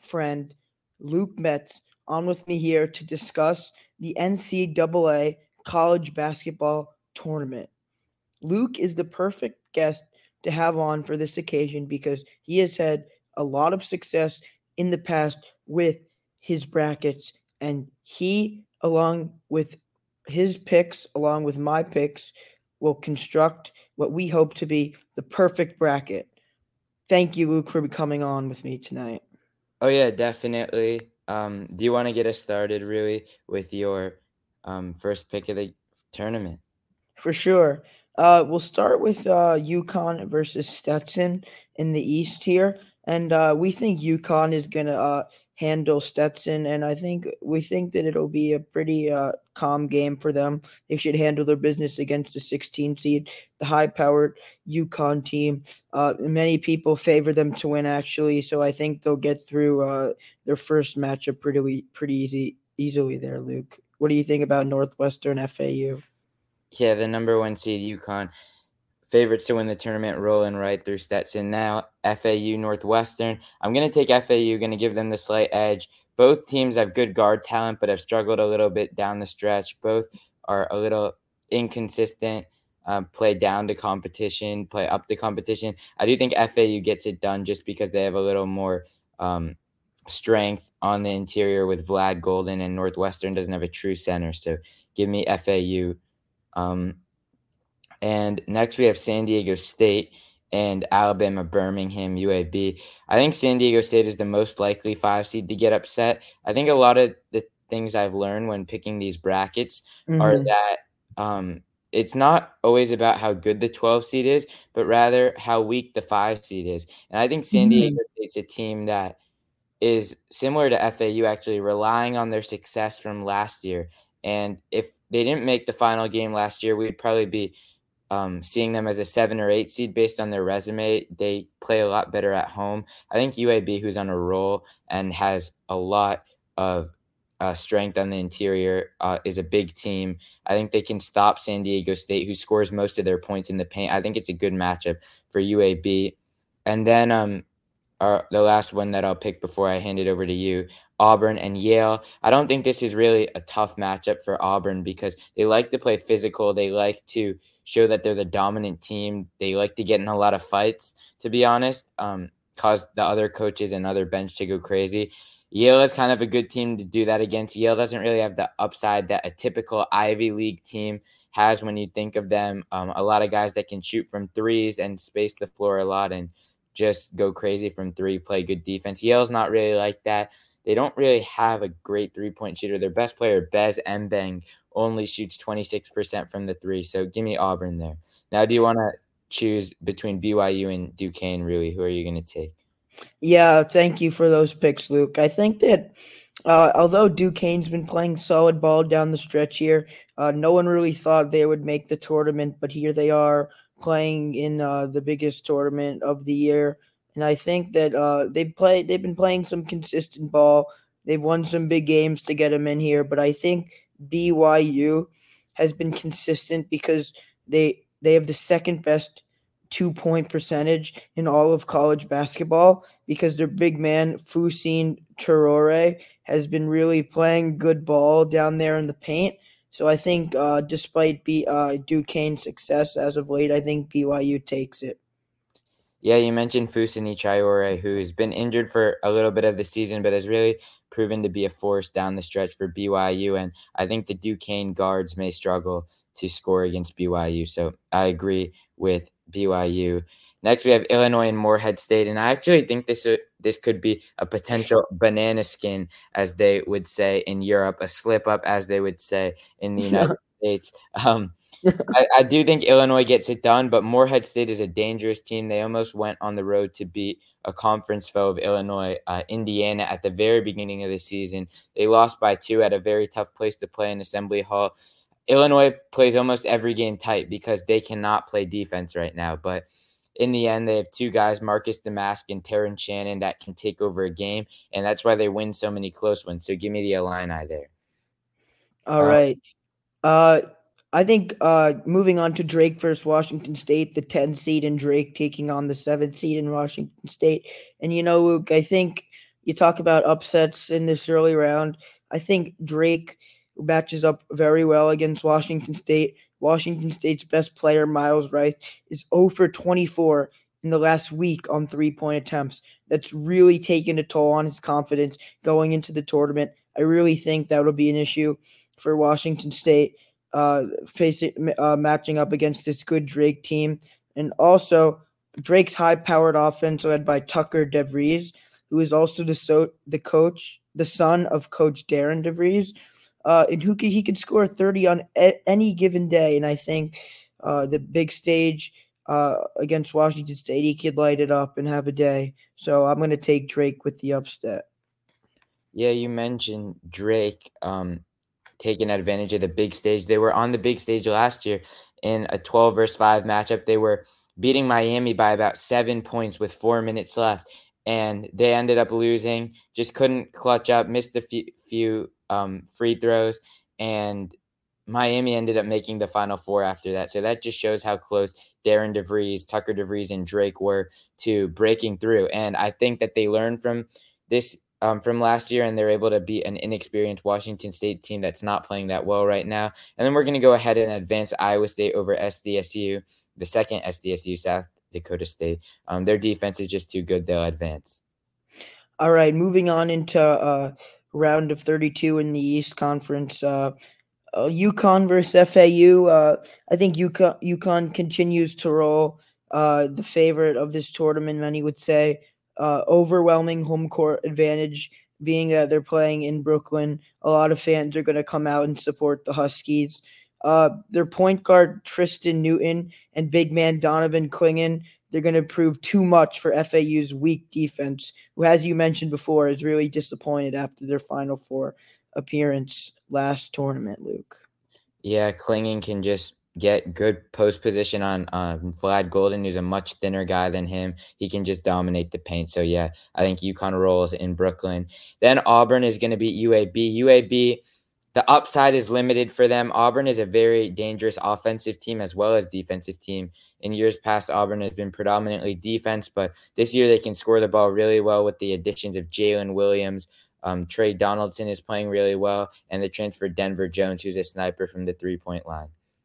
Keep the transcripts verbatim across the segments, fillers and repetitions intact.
friend Luke Metz on with me here to discuss the N C double A college basketball tournament. Luke is the perfect guest to have on for this occasion because he has had a lot of success in the past with his brackets, and he, along with his picks, along with my picks, will construct what we hope to be the perfect bracket. Thank you, Luke, for coming on with me tonight. Oh yeah, definitely. Um, do you want to get us started really with your um, first pick of the tournament? For sure. Uh, we'll start with uh, UConn versus Stetson in the East here, and uh, we think UConn is gonna uh, handle Stetson, and I think we think that it'll be a pretty uh, calm game for them. They should handle their business against the sixteen seed, the high-powered UConn team. Uh, many people favor them to win, actually, so I think they'll get through uh, their first matchup pretty pretty easy easily there. Luke, what do you think about Northwestern F A U? Yeah, the number one seed UConn, favorites to win the tournament, rolling right through Stetson. Now F A U Northwestern. I'm gonna take F A U. Gonna give them the slight edge. Both teams have good guard talent, but have struggled a little bit down the stretch. Both are a little inconsistent. Um, play down to competition, play up to competition. I do think F A U gets it done just because they have a little more um, strength on the interior with Vlad Golden, and Northwestern doesn't have a true center. So give me F A U. Um, and next we have San Diego State and Alabama Birmingham U A B. I think San Diego State is the most likely five seed to get upset. I think a lot of the things I've learned when picking these brackets are Mm-hmm. that um, it's not always about how good the twelve seed is, but rather how weak the five seed is. And I think San Diego Mm-hmm. State's a team that is similar to F A U, actually relying on their success from last year. And if they didn't make the final game last year, we'd probably be um, seeing them as a seven or eight seed based on their resume. They play a lot better at home. I think U A B, who's on a roll and has a lot of uh, strength on the interior, uh, is a big team. I think they can stop San Diego State, who scores most of their points in the paint. I think it's a good matchup for U A B. And then um, our, the last one that I'll pick before I hand it over to you, Auburn and Yale. I don't think this is really a tough matchup for Auburn because they like to play physical. They like to show that they're the dominant team. They like to get in a lot of fights, to be honest, um, cause the other coaches and other bench to go crazy. Yale is kind of a good team to do that against. Yale doesn't really have the upside that a typical Ivy League team has when you think of them. Um, a lot of guys that can shoot from threes and space the floor a lot and just go crazy from three, play good defense. Yale's not really like that. They don't really have a great three-point shooter. Their best player, Bez Mbeng, only shoots twenty-six percent from the three. So give me Auburn there. Now, do you want to choose between B Y U and Duquesne, really? Who are you going to take? Yeah, thank you for those picks, Luke. I think that uh, although Duquesne's been playing solid ball down the stretch here, uh, no one really thought they would make the tournament, but here they are playing in uh, the biggest tournament of the year. And I think that uh, they play. They've been playing some consistent ball. They've won some big games to get them in here, but I think B Y U has been consistent because they they have the second best two point percentage in all of college basketball because their big man Fousseyni Traore has been really playing good ball down there in the paint. So I think, uh, despite B, uh, Duquesne's success as of late, I think B Y U takes it. Yeah, you mentioned Fousseyni Traore, who's been injured for a little bit of the season, but has really proven to be a force down the stretch for B Y U. And I think the Duquesne guards may struggle to score against B Y U. So I agree with B Y U. Next, we have Illinois and Morehead State, and I actually think this uh, this could be a potential banana skin, as they would say in Europe, a slip up, as they would say in the United States. Um, I, I do think Illinois gets it done, but Morehead State is a dangerous team. They almost went on the road to beat a conference foe of Illinois, uh, Indiana, at the very beginning of the season. They lost by two at a very tough place to play in Assembly Hall. Illinois plays almost every game tight because they cannot play defense right now. But in the end, they have two guys, Marcus Damask and Terrence Shannon, that can take over a game, and that's why they win so many close ones. So give me the Illini there. All Uh, right. Uh, I think uh, moving on to Drake versus Washington State, the ten seed, and Drake taking on the seven seed in Washington State. And you know, Luke, I think you talk about upsets in this early round. I think Drake matches up very well against Washington State. Washington State's best player, Miles Rice, is zero for twenty-four in the last week on three-point attempts. That's really taken a toll on his confidence going into the tournament. I really think that will be an issue for Washington State uh, facing uh, matching up against this good Drake team. And also, Drake's high-powered offense led by Tucker DeVries, who is also the so the coach, the son of Coach Darren DeVries, uh, and who can, he can score thirty on a, any given day. And I think uh, the big stage uh, against Washington State, he could light it up and have a day. So I'm going to take Drake with the upset. Yeah, you mentioned Drake um, taking advantage of the big stage. They were on the big stage last year in a twelve versus five matchup. They were beating Miami by about seven points with four minutes left, and they ended up losing, just couldn't clutch up, missed a few, few um, free throws, and Miami ended up making the Final Four after that. So that just shows how close Darren DeVries, Tucker DeVries, and Drake were to breaking through. And I think that they learned from this um, from last year, and they're able to beat an inexperienced Washington State team that's not playing that well right now. And then we're going to go ahead and advance Iowa State over S D S U, the second S D S U, South Dakota State. Um, their defense is just too good. They'll advance. All right, moving on into uh, round of thirty-two in the East Conference. Uh, uh, UConn versus F A U. Uh, I think UConn, UConn continues to roll. Uh, the favorite of this tournament, many would say. Uh, overwhelming home court advantage, being that they're playing in Brooklyn. A lot of fans are going to come out and support the Huskies. Uh, their point guard, Tristan Newton, and big man Donovan Clingan, they're going to prove too much for F A U's weak defense, who, as you mentioned before, is really disappointed after their Final Four appearance last tournament, Luke. Yeah, Clingan can just get good post position on um, Vlad Golden, who's a much thinner guy than him. He can just dominate the paint. So, yeah, I think UConn rolls in Brooklyn. Then Auburn is going to beat U A B. U A B, the upside is limited for them. Auburn is a very dangerous offensive team as well as defensive team. In years past, Auburn has been predominantly defense, but this year they can score the ball really well with the additions of Jalen Williams. Um, Trey Donaldson is playing really well, and the transfer Denver Jones, who's a sniper from the three-point line.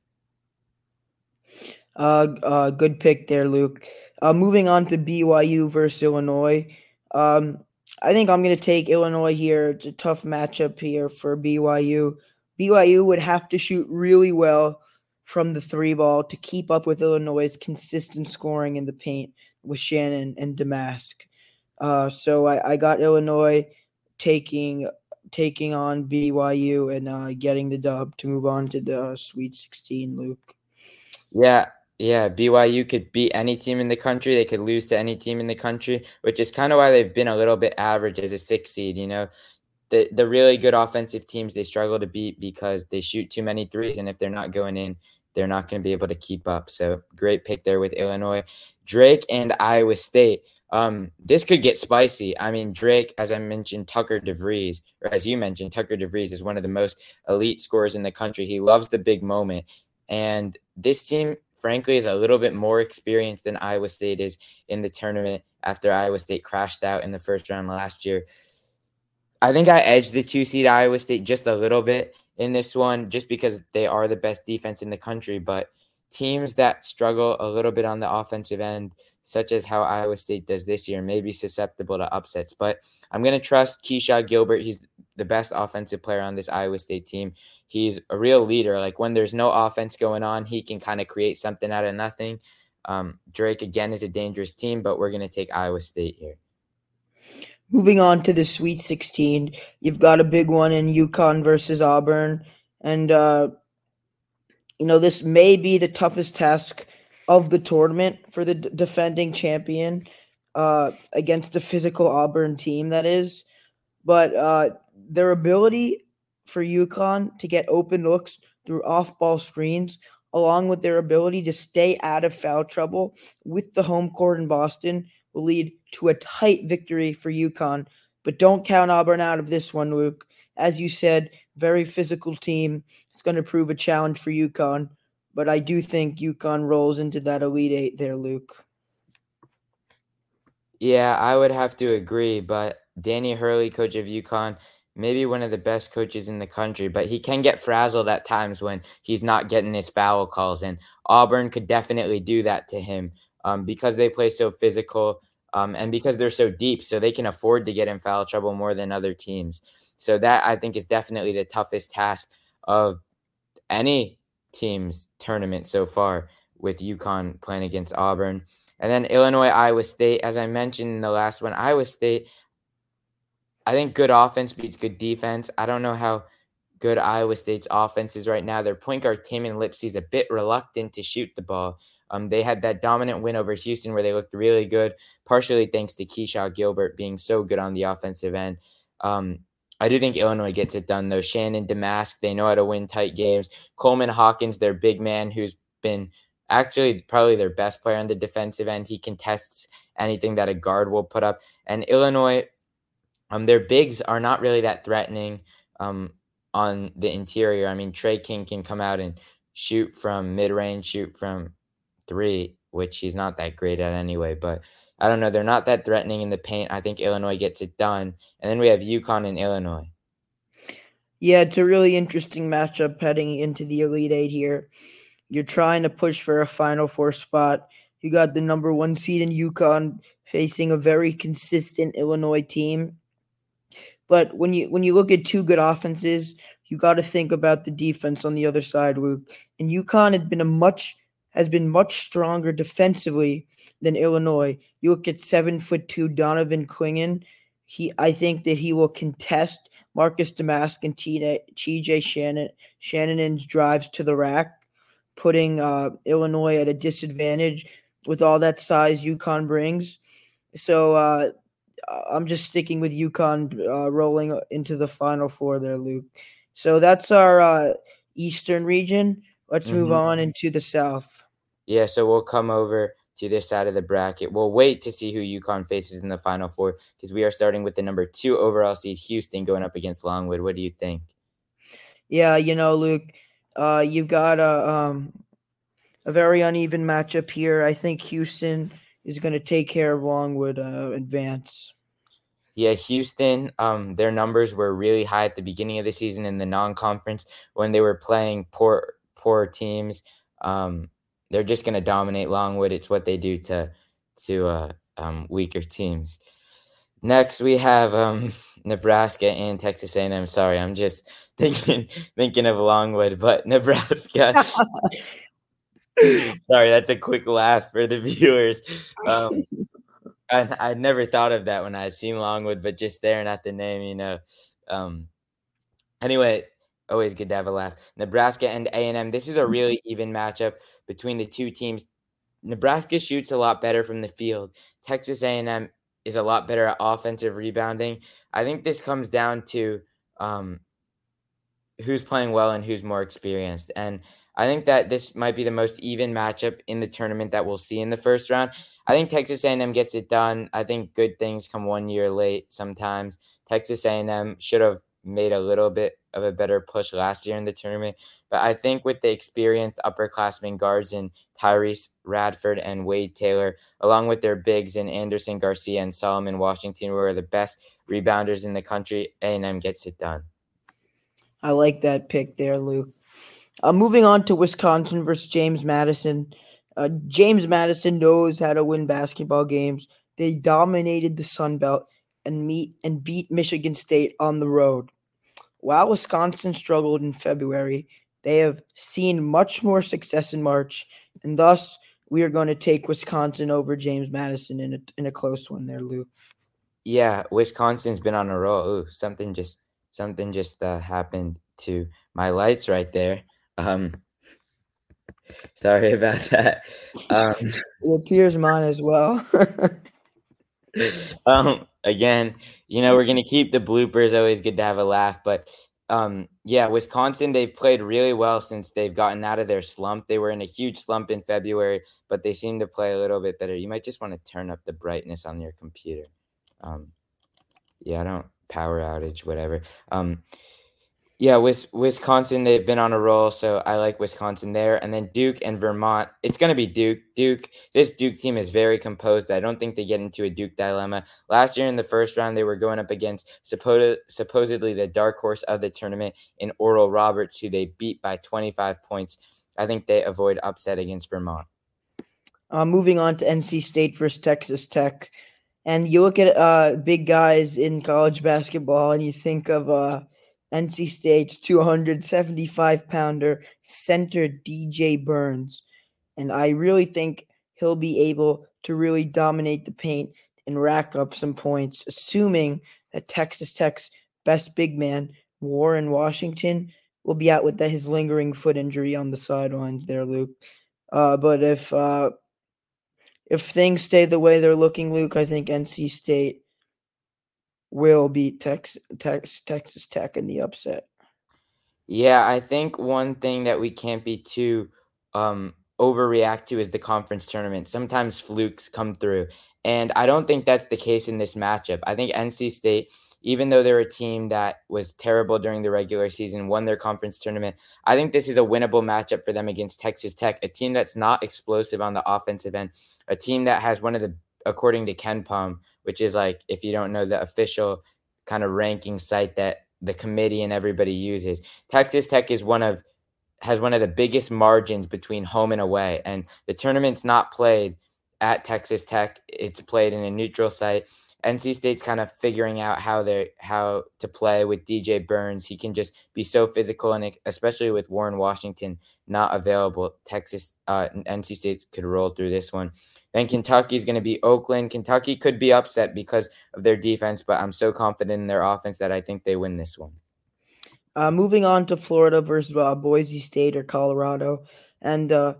Uh, uh, good pick there, Luke. Uh, moving on to B Y U versus Illinois. Um, I think I'm going to take Illinois here. It's a tough matchup here for B Y U. B Y U would have to shoot really well from the three ball to keep up with Illinois' consistent scoring in the paint with Shannon and Damask. Uh, so I, I got Illinois taking taking on B Y U and uh, getting the dub to move on to the Sweet sixteen, Luke. Yeah, yeah. B Y U could beat any team in the country. They could lose to any team in the country, which is kind of why they've been a little bit average as a six seed. You know, the the really good offensive teams, they struggle to beat because they shoot too many threes, and if they're not going in, they're not going to be able to keep up. So great pick there with Illinois. Drake and Iowa State. Um, this could get spicy. I mean, Drake, as I mentioned, Tucker DeVries, or as you mentioned, Tucker DeVries is one of the most elite scorers in the country. He loves the big moment. And this team, frankly, is a little bit more experienced than Iowa State is in the tournament after Iowa State crashed out in the first round last year. I think I edged the two seed Iowa State just a little bit in this one just because they are the best defense in the country. But teams that struggle a little bit on the offensive end, such as how Iowa State does this year, may be susceptible to upsets. But I'm going to trust Keyshawn Gilbert. He's the best offensive player on this Iowa State team. He's a real leader. Like when there's no offense going on, he can kind of create something out of nothing. Um, Drake, again, is a dangerous team, but we're going to take Iowa State here. Moving on to the Sweet sixteen, you've got a big one in UConn versus Auburn. And, uh, you know, this may be the toughest task of the tournament for the d- defending champion uh, against a physical Auburn team, that is. But uh, their ability for UConn to get open looks through off-ball screens, along with their ability to stay out of foul trouble with the home court in Boston, will lead to a tight victory for UConn. But don't count Auburn out of this one, Luke. As you said, very physical team. It's going to prove a challenge for UConn. But I do think UConn rolls into that Elite Eight there, Luke. Yeah, I would have to agree, but Danny Hurley, coach of UConn, maybe one of the best coaches in the country, but he can get frazzled at times when he's not getting his foul calls. And Auburn could definitely do that to him um, because they play so physical um, and because they're so deep. So they can afford to get in foul trouble more than other teams. So that, I think, is definitely the toughest task of any team's tournament so far, with UConn playing against Auburn. And then Illinois, Iowa State, as I mentioned in the last one, Iowa State, I think good offense beats good defense. I don't know how good Iowa State's offense is right now. Their point guard, Tamin Lipsey, is a bit reluctant to shoot the ball. Um, they had that dominant win over Houston where they looked really good, partially thanks to Keyshawn Gilbert being so good on the offensive end. Um, I do think Illinois gets it done, though. Shannon Damask, they know how to win tight games. Coleman Hawkins, their big man, who's been actually probably their best player on the defensive end. He contests anything that a guard will put up. And Illinois, um, their bigs are not really that threatening um, on the interior. I mean, Trey King can come out and shoot from mid-range, shoot from three, which he's not that great at anyway. But I don't know. They're not that threatening in the paint. I think Illinois gets it done. And then we have UConn and Illinois. Yeah, it's a really interesting matchup heading into the Elite Eight here. You're trying to push for a Final Four spot. You got the number one seed in UConn facing a very consistent Illinois team. But when you when you look at two good offenses, you got to think about the defense on the other side, Luke. And UConn had been a much has been much stronger defensively than Illinois. You look at seven foot two Donovan Clingan. He I think that he will contest Marcus Damask and T J Shannon Shannon's drives to the rack, putting uh, Illinois at a disadvantage with all that size UConn brings. So uh, I'm just sticking with UConn uh, rolling into the Final Four there, Luke. So that's our uh, Eastern region. Let's mm-hmm. move on into the South. Yeah, so we'll come over to this side of the bracket. We'll wait to see who UConn faces in the Final Four because we are starting with the number two overall seed, Houston, going up against Longwood. What do you think? Yeah, you know, Luke, uh, you've got a, um, a very uneven matchup here. I think Houston is going to take care of Longwood uh, advance. Yeah, Houston, um, their numbers were really high at the beginning of the season in the non-conference when they were playing poor poor teams. Um, they're just going to dominate Longwood. It's what they do to to uh, um, weaker teams. Next, we have um, Nebraska and Texas A and M. Sorry, I'm just thinking thinking of Longwood, but Nebraska. Sorry, that's a quick laugh for the viewers. Um, I I never thought of that when I had seen Longwood, but just staring at the name, you know. Um, anyway, always good to have a laugh. Nebraska and A and M. This is a really even matchup between the two teams. Nebraska shoots a lot better from the field. Texas A and M is a lot better at offensive rebounding. I think this comes down to um, who's playing well and who's more experienced. And I think that this might be the most even matchup in the tournament that we'll see in the first round. I think Texas A and M gets it done. I think good things come one year late sometimes. Texas A and M should have made a little bit of a better push last year in the tournament. But I think with the experienced upperclassmen guards in Tyrese Radford and Wade Taylor, along with their bigs in Anderson Garcia and Solomon Washington, who are the best rebounders in the country, A and M gets it done. I like that pick there, Luke. Uh, moving on to Wisconsin versus James Madison. Uh, James Madison knows how to win basketball games. They dominated the Sun Belt and meet and beat Michigan State on the road. While Wisconsin struggled in February, they have seen much more success in March, and thus we are going to take Wisconsin over James Madison in a in a close one there, Luke. Yeah, Wisconsin's been on a roll. Ooh, something just something just uh, happened to my lights right there. Um, sorry about that. Um, it appears mine as well. um, again, you know, we're gonna keep the bloopers. Always good to have a laugh, but um, yeah, Wisconsin, they've played really well since they've gotten out of their slump. They were in a huge slump in February, but they seem to play a little bit better. You might just want to turn up the brightness on your computer. Um, yeah, I don't power outage, whatever. Um. Yeah, Wis- Wisconsin, they've been on a roll, so I like Wisconsin there. And then Duke and Vermont, it's going to be Duke. Duke, this Duke team is very composed. I don't think they get into a Duke dilemma. Last year in the first round, they were going up against suppo- supposedly the dark horse of the tournament in Oral Roberts, who they beat by twenty-five points. I think they avoid upset against Vermont. Uh, moving on to N C State versus Texas Tech. And you look at uh, big guys in college basketball and you think of uh, N C State's two hundred seventy-five pounder center D J Burns. And I really think he'll be able to really dominate the paint and rack up some points, assuming that Texas Tech's best big man, Warren Washington, will be out with the, his lingering foot injury on the sidelines there, Luke. Uh, but if uh, if things stay the way they're looking, Luke, I think N C State will beat Tex, Tex, Texas Tech in the upset. Yeah, I think one thing that we can't be too um, overreact to is the conference tournament. Sometimes flukes come through, and I don't think that's the case in this matchup. I think N C State, even though they're a team that was terrible during the regular season, won their conference tournament. I think this is a winnable matchup for them against Texas Tech, a team that's not explosive on the offensive end, a team that has one of the, according to KenPom, which is like, if you don't know, the official kind of ranking site that the committee and everybody uses. Texas Tech is one of has one of the biggest margins between home and away, and the tournament's not played at Texas Tech. It's played in a neutral site. N C State's kind of figuring out how they how to play with D J Burns. He can just be so physical, and especially with Warren Washington not available, Texas uh, N C State could roll through this one. Then Kentucky's going to be Oakland. Kentucky could be upset because of their defense, but I'm so confident in their offense that I think they win this one. Uh, moving on to Florida versus uh, Boise State or Colorado, and uh,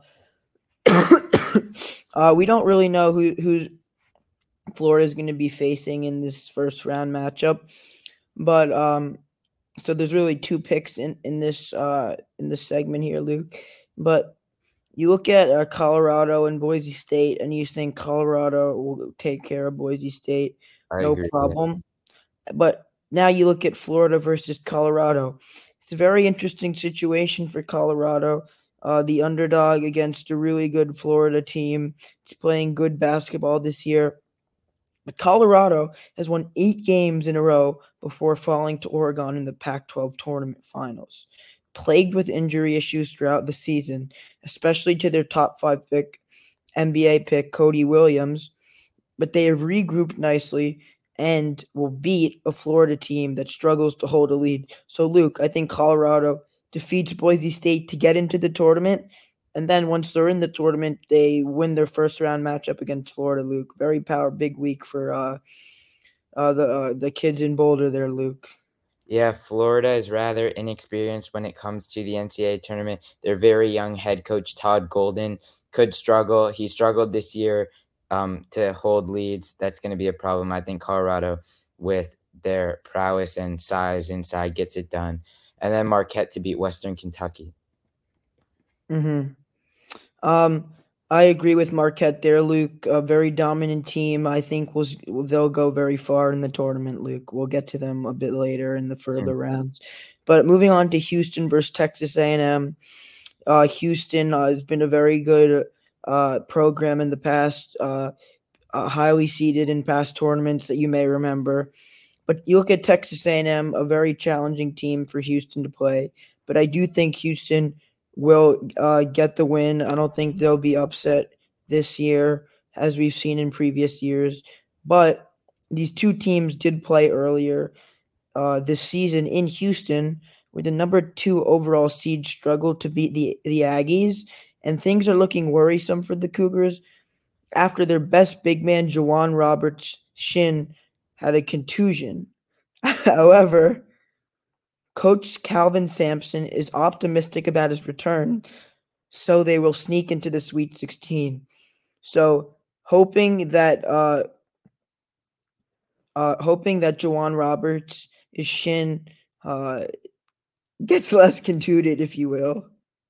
uh, we don't really know who who Florida is going to be facing in this first round matchup, but um, so there's really two picks in in this uh in this segment here, Luke. But you look at uh, Colorado and Boise State, and you think Colorado will take care of Boise State, I no agree. Yeah. problem. But now you look at Florida versus Colorado. It's a very interesting situation for Colorado. Uh, the underdog against a really good Florida team. It's playing good basketball this year. But Colorado has won eight games in a row before falling to Oregon in the Pac twelve tournament finals. Plagued with injury issues throughout the season, especially to their top five pick, N B A pick, Cody Williams, but they have regrouped nicely and will beat a Florida team that struggles to hold a lead. So, Luke, I think Colorado defeats Boise State to get into the tournament. And then once they're in the tournament, they win their first round matchup against Florida, Luke. Very power, big week for uh, uh, the uh, the kids in Boulder there, Luke. Yeah, Florida is rather inexperienced when it comes to the N C double A tournament. Their very young head coach, Todd Golden, could struggle. He struggled this year um, to hold leads. That's going to be a problem. I think Colorado, with their prowess and size inside, gets it done. And then Marquette to beat Western Kentucky. Mm-hmm. Um, I agree with Marquette there, Luke. A very dominant team. I think we'll, they'll go very far in the tournament, Luke. We'll get to them a bit later in the further mm. rounds. But moving on to Houston versus Texas A and M. Uh, Houston uh, has been a very good uh, program in the past, uh, uh, highly seeded in past tournaments that you may remember. But you look at Texas A and M, a very challenging team for Houston to play. But I do think Houston will uh, get the win. I don't think they'll be upset this year as we've seen in previous years. But these two teams did play earlier uh, this season in Houston, where the number two overall seed struggled to beat the, the Aggies. And things are looking worrisome for the Cougars after their best big man, Jawan Roberts Shin, had a contusion. However, Coach Calvin Sampson is optimistic about his return, so they will sneak into the Sweet sixteen. So, hoping that uh, uh, hoping that Jawan Roberts' his shin uh, gets less contuted, if you will.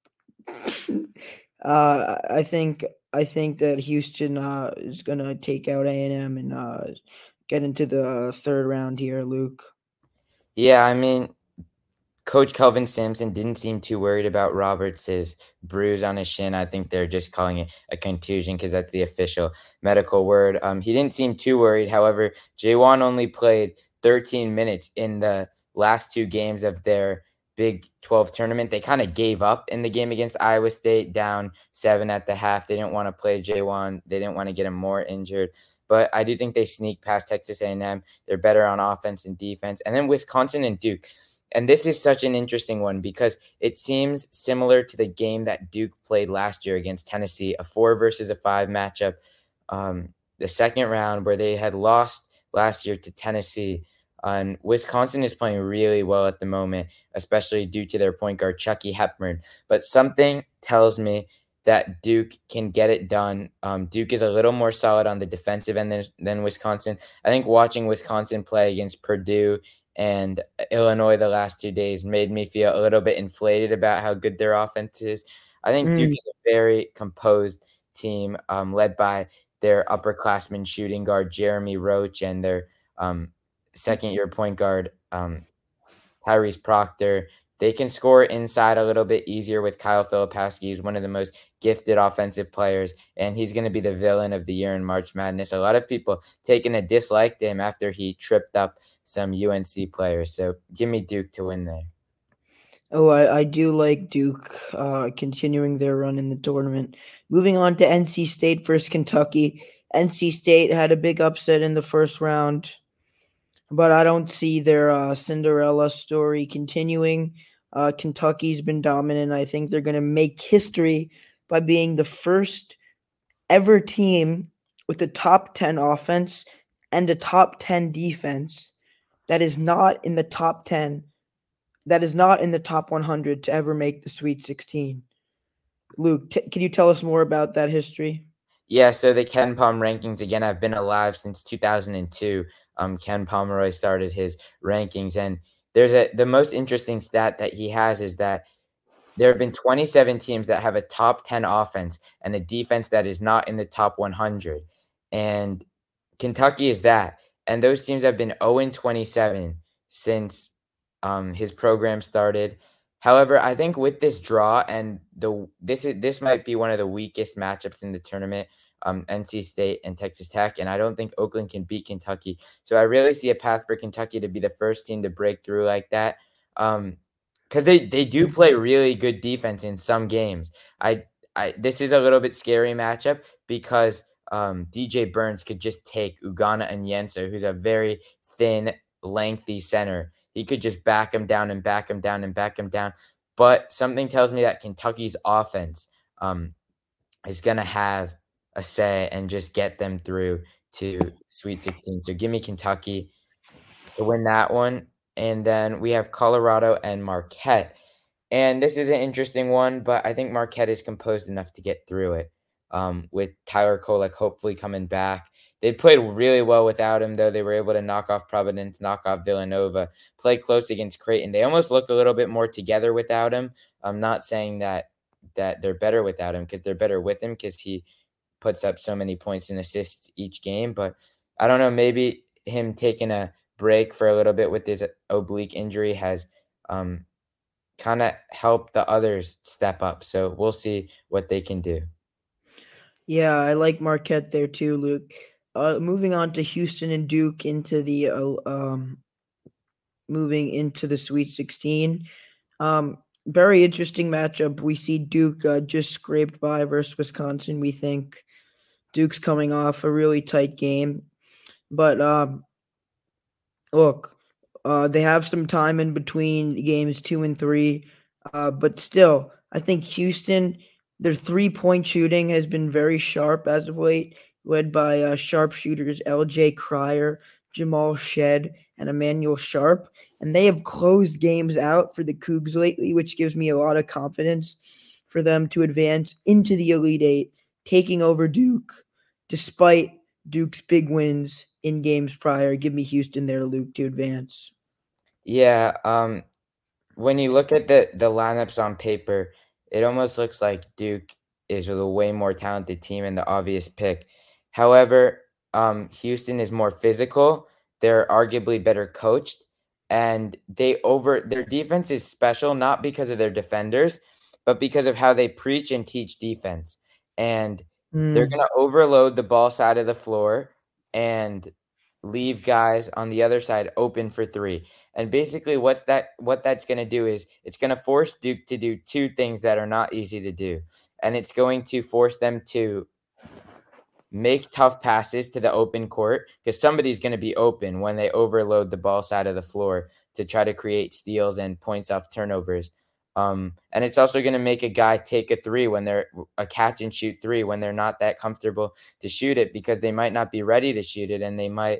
uh, I think I think that Houston uh, is gonna take out A and M and uh, get into the third round here, Luke. Yeah, I mean, Coach Kelvin Sampson didn't seem too worried about Roberts' bruise on his shin. I think they're just calling it a contusion because that's the official medical word. Um, he didn't seem too worried. However, Juwan only played thirteen minutes in the last two games of their Big twelve tournament. They kind of gave up in the game against Iowa State, down seven at the half. They didn't want to play Juwan. They didn't want to get him more injured. But I do think they sneak past Texas A and M. They're better on offense and defense. And then Wisconsin and Duke. And this is such an interesting one because it seems similar to the game that Duke played last year against Tennessee, a four versus a five matchup, um, the second round where they had lost last year to Tennessee. And Wisconsin is playing really well at the moment, especially due to their point guard, Chucky Hepburn. But something tells me that Duke can get it done. Um, Duke is a little more solid on the defensive end than, than Wisconsin. I think watching Wisconsin play against Purdue and Illinois the last two days made me feel a little bit inflated about how good their offense is. I think mm. Duke is a very composed team um, led by their upperclassman shooting guard, Jeremy Roach, and their um, second-year point guard, um, Tyrese Proctor. They can score inside a little bit easier with Kyle Filipowski. He's one of the most gifted offensive players, and he's going to be the villain of the year in March Madness. A lot of people taking a dislike to him after he tripped up some U N C players. So give me Duke to win there. Oh, I, I do like Duke uh, continuing their run in the tournament. Moving on to N C State versus Kentucky. N C State had a big upset in the first round, but I don't see their uh, Cinderella story continuing. Uh, Kentucky's been dominant. I think they're going to make history by being the first ever team with a top ten offense and a top ten defense that is not in the top ten, that is not in the top one hundred to ever make the Sweet sixteen. Luke, t- can you tell us more about that history? Yeah, so the Ken Palm rankings, again, have been alive since two thousand two. Um, Ken Pomeroy started his rankings, and there's a the most interesting stat that he has is that there have been twenty-seven teams that have a top ten offense and a defense that is not in the top one hundred. And Kentucky is that. And those teams have been oh and twenty-seven since um, his program started. However, I think with this draw and the this is this might be one of the weakest matchups in the tournament, um, N C State and Texas Tech, and I don't think Oakland can beat Kentucky. So I really see a path for Kentucky to be the first team to break through like that, um, because they they do play really good defense in some games. I I this is a little bit scary matchup because um, D J Burns could just take Ugonna Onyenso, who's a very thin, lengthy center. He could just back him down and back him down and back him down. But something tells me that Kentucky's offense um, is going to have a say and just get them through to Sweet sixteen. So give me Kentucky to win that one. And then we have Colorado and Marquette. And this is an interesting one, but I think Marquette is composed enough to get through it. Um, with Tyler Kolek hopefully coming back. They played really well without him, though. They were able to knock off Providence, knock off Villanova, play close against Creighton. They almost look a little bit more together without him. I'm not saying that that they're better without him because they're better with him because he puts up so many points and assists each game. But I don't know, maybe him taking a break for a little bit with his oblique injury has um, kind of helped the others step up. So we'll see what they can do. Yeah, I like Marquette there too, Luke. Uh, moving on to Houston and Duke into the uh, um, moving into the Sweet sixteen. Um, very interesting matchup. We see Duke uh, just scraped by versus Wisconsin. We think Duke's coming off a really tight game, but um, look, uh, they have some time in between games two and three, uh, but still, I think Houston. Their three-point shooting has been very sharp as of late, led by uh, sharpshooters L J Cryer, Jamal Shed, and Emmanuel Sharp. And they have closed games out for the Cougs lately, which gives me a lot of confidence for them to advance into the Elite Eight, taking over Duke, despite Duke's big wins in games prior. Give me Houston there, Luke, to advance. Yeah, um, when you look at the, the lineups on paper, it almost looks like Duke is a way more talented team and the obvious pick. However, um, Houston is more physical. They're arguably better coached, and they over their defense is special not because of their defenders, but because of how they preach and teach defense. And they're Mm. going to overload the ball side of the floor and leave guys on the other side open for three. And basically what's that what that's going to do is it's going to force Duke to do two things that are not easy to do. And it's going to force them to make tough passes to the open court, because somebody's going to be open when they overload the ball side of the floor to try to create steals and points off turnovers. Um, and it's also going to make a guy take a three when they're a catch and shoot three when they're not that comfortable to shoot it, because they might not be ready to shoot it and they might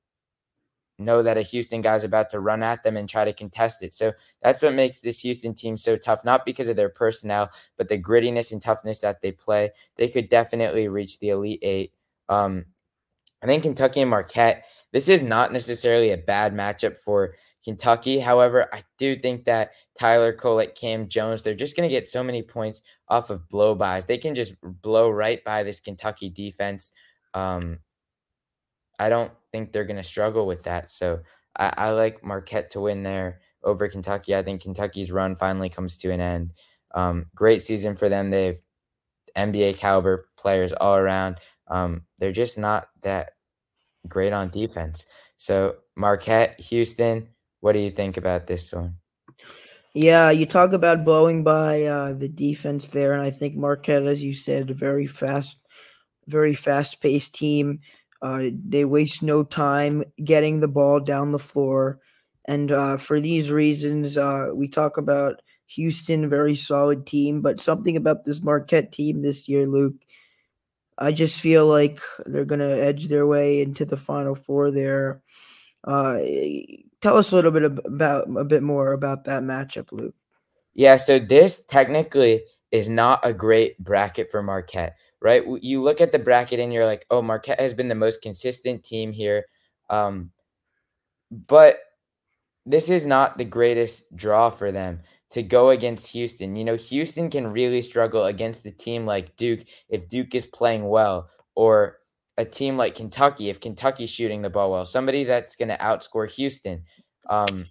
know that a Houston guy's about to run at them and try to contest it. So that's what makes this Houston team so tough, not because of their personnel, but the grittiness and toughness that they play. They could definitely reach the Elite Eight. Um, I think Kentucky and Marquette, this is not necessarily a bad matchup for Kentucky. However, I do think that Tyler Kolek, Cam Jones, they're just going to get so many points off of blow-bys. They can just blow right by this Kentucky defense. Um, I don't think they're going to struggle with that. So I, I like Marquette to win there over Kentucky. I think Kentucky's run finally comes to an end. Um, great season for them. They have N B A caliber players all around. Um, they're just not that great on defense. So Marquette, Houston, what do you think about this one? Yeah, you talk about blowing by uh, the defense there, and I think Marquette, as you said, a very fast, very fast-paced team. Uh, they waste no time getting the ball down the floor, and uh, for these reasons, uh, we talk about Houston, very solid team, but something about this Marquette team this year, Luke, I just feel like they're going to edge their way into the Final Four there. Uh, tell us a little bit about a bit more about that matchup, Luke. Yeah, so this technically is not a great bracket for Marquette, right? You look at the bracket and you're like, oh, Marquette has been the most consistent team here. Um, but this is not the greatest draw for them to go against Houston. You know, Houston can really struggle against a team like Duke if Duke is playing well, or a team like Kentucky if Kentucky's shooting the ball well, somebody that's going to outscore Houston. Um,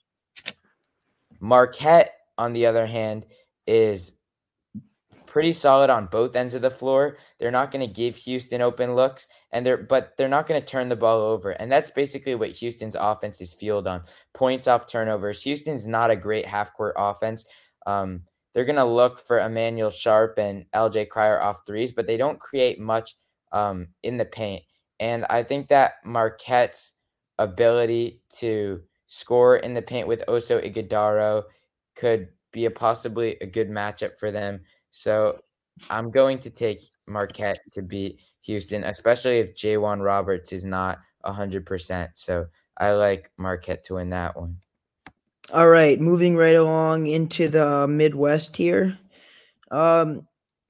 Marquette, on the other hand, is pretty solid on both ends of the floor. They're not going to give Houston open looks, and they're but they're not going to turn the ball over. And that's basically what Houston's offense is fueled on: points off turnovers. Houston's not a great half-court offense. Um, they're going to look for Emmanuel Sharp and L J Cryer off threes, but they don't create much um, in the paint. And I think that Marquette's ability to score in the paint with Oso Ighodaro could be a possibly a good matchup for them. So I'm going to take Marquette to beat Houston, especially if J'Wan Roberts is not one hundred percent. So I like Marquette to win that one. All right, moving right along into the Midwest here. Um,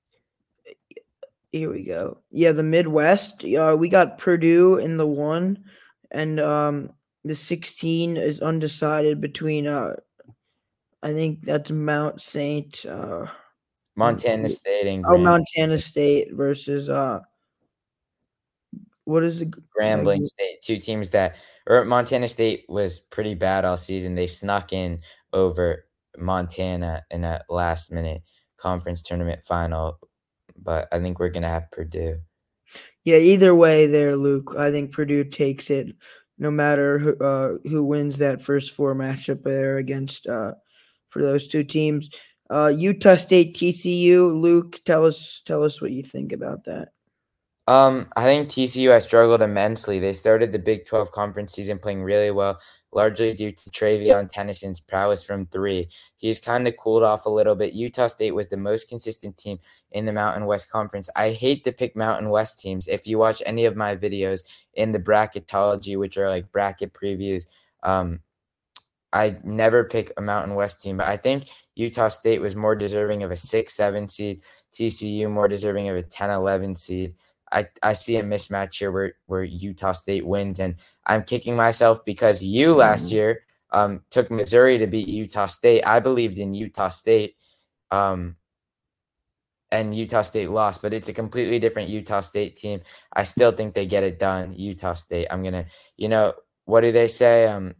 here we go. Yeah, the Midwest. Uh, we got Purdue in the one, and um, the sixteen is undecided between. Uh, I think that's Mount Saint. Uh, Montana State and oh, Grambling. Montana State versus uh, what is it? Grambling State, two teams that, or Montana State was pretty bad all season. They snuck in over Montana in a last minute conference tournament final, but I think we're going to have Purdue. Yeah, either way there, Luke. I think Purdue takes it no matter who, uh, who wins that first four matchup there against uh, for those two teams. Uh, Utah State, T C U. Luke, tell us tell us what you think about that. Um, I think T C U has struggled immensely. They started the Big twelve conference season playing really well, largely due to Travion Tennyson's prowess from three. He's kind of cooled off a little bit. Utah State was the most consistent team in the Mountain West Conference. I hate to pick Mountain West teams. If you watch any of my videos in the bracketology, which are like bracket previews, um, I never pick a Mountain West team, but I think Utah State was more deserving of a six seven seed, T C U more deserving of a ten eleven seed. I, I see a mismatch here where, where Utah State wins, and I'm kicking myself because you last year um, took Missouri to beat Utah State. I believed in Utah State, um, and Utah State lost, but it's a completely different Utah State team. I still think they get it done, Utah State. I'm going to, you know, what do they say? Um,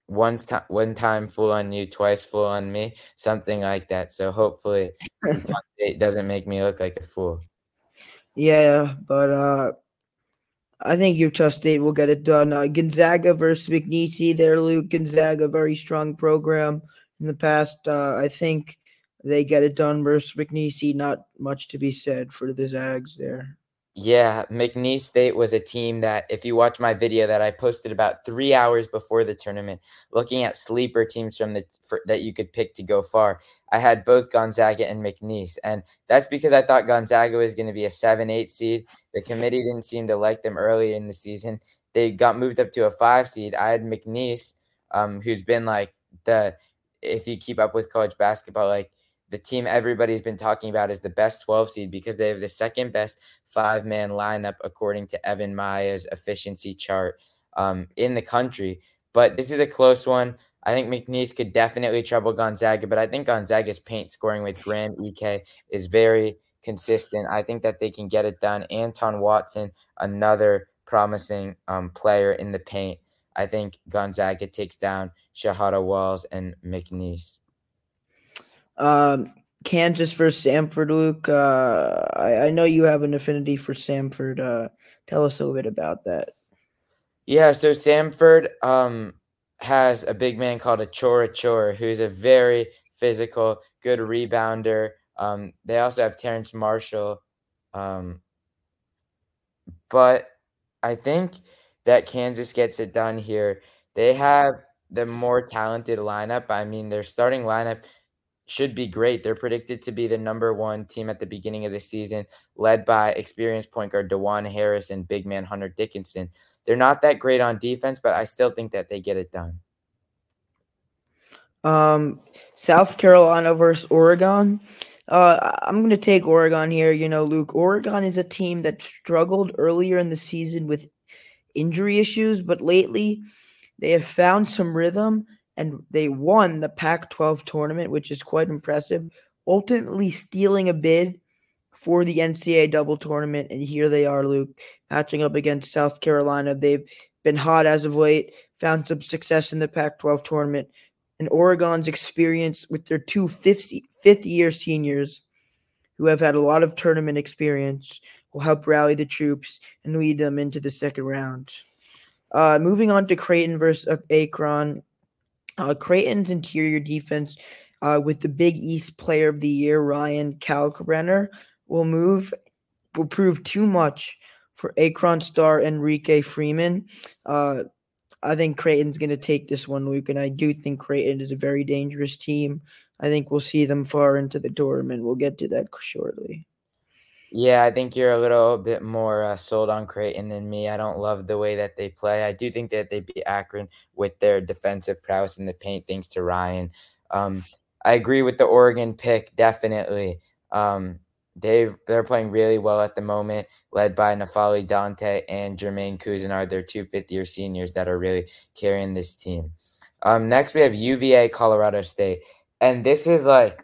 one time, one time fool on you, twice fool on me, something like that. So hopefully, Utah State doesn't make me look like a fool. Yeah, but uh, I think Utah State will get it done. Uh, Gonzaga versus McNeese there, Luke. Gonzaga, very strong program in the past. Uh, I think they get it done versus McNeese. Not much to be said for the Zags there. Yeah, McNeese State was a team that, if you watch my video that I posted about three hours before the tournament, looking at sleeper teams from the for, that you could pick to go far, I had both Gonzaga and McNeese, and that's because I thought Gonzaga was going to be a seven eight seed. The committee didn't seem to like them early in the season. They got moved up to a five seed. I had McNeese, um, who's been like the, if you keep up with college basketball, like the team everybody's been talking about is the best twelve seed because they have the second best five-man lineup according to Evan Maya's efficiency chart um, in the country. But this is a close one. I think McNeese could definitely trouble Gonzaga, but I think Gonzaga's paint scoring with Graham Ike is very consistent. I think that they can get it done. Anton Watson, another promising um, player in the paint. I think Gonzaga takes down Shahada Walls and McNeese. Um, Kansas versus Samford, Luke. Uh, I, I know you have an affinity for Samford. Uh, tell us a little bit about that. Yeah, so Samford um, has a big man called Achor Achor, who's a very physical, good rebounder. Um, they also have Terrence Marshall. Um, but I think that Kansas gets it done here. They have the more talented lineup. I mean, their starting lineup should be great. They're predicted to be the number one team at the beginning of the season, led by experienced point guard DeJuan Harris and big man Hunter Dickinson. They're not that great on defense, but I still think that they get it done. Um, South Carolina versus Oregon. Uh, I'm going to take Oregon here. You know, Luke, Oregon is a team that struggled earlier in the season with injury issues, but lately they have found some rhythm and they won the Pac twelve tournament, which is quite impressive, ultimately stealing a bid for the N C double A double tournament. And here they are, Luke, matching up against South Carolina. They've been hot as of late, found some success in the Pac twelve tournament. And Oregon's experience with their two fifth, fifth year seniors who have had a lot of tournament experience will help rally the troops and lead them into the second round. Uh, moving on to Creighton versus Akron. Uh, Creighton's interior defense uh, with the Big East Player of the Year, Ryan Kalkbrenner, will move will prove too much for Akron star Enrique Freeman. Uh, I think Creighton's going to take this one, Luke, and I do think Creighton is a very dangerous team. I think we'll see them far into the tournament. We'll get to that shortly. Yeah, I think you're a little bit more uh, sold on Creighton than me. I don't love the way that they play. I do think that they beat Akron with their defensive prowess in the paint, thanks to Ryan. Um, I agree with the Oregon pick, definitely. Um, they they're playing really well at the moment, led by Nafali Dante and Jermaine Cousinard, their two fifth-year seniors that are really carrying this team. Um, next, we have U V A, Colorado State, and this is like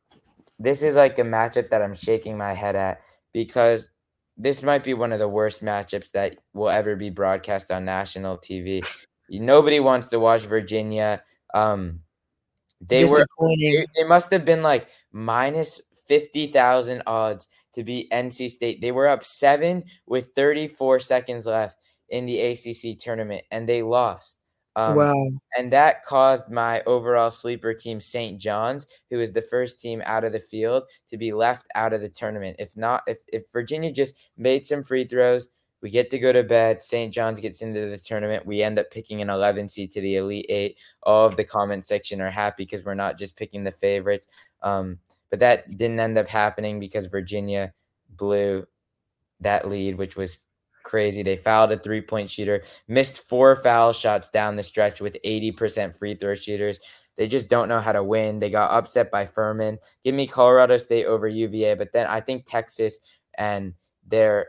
this is like a matchup that I'm shaking my head at, because this might be one of the worst matchups that will ever be broadcast on national T V. Nobody wants to watch Virginia. Um, they were they, they must have been like minus fifty thousand odds to beat N C State. They were up seven with thirty-four seconds left in the A C C tournament, and they lost. Um, wow. And that caused my overall sleeper team, Saint John's, who is the first team out of the field, to be left out of the tournament. If not, if, if Virginia just made some free throws, we get to go to bed. Saint John's gets into the tournament. We end up picking an eleven seed to the Elite Eight. All of the comment section are happy because we're not just picking the favorites. Um, but that didn't end up happening because Virginia blew that lead, which was crazy. They fouled a three-point shooter, missed four foul shots down the stretch with eighty percent free throw shooters. They just don't know how to win. They got upset by Furman. Give me Colorado State over U V A, but then I think Texas and their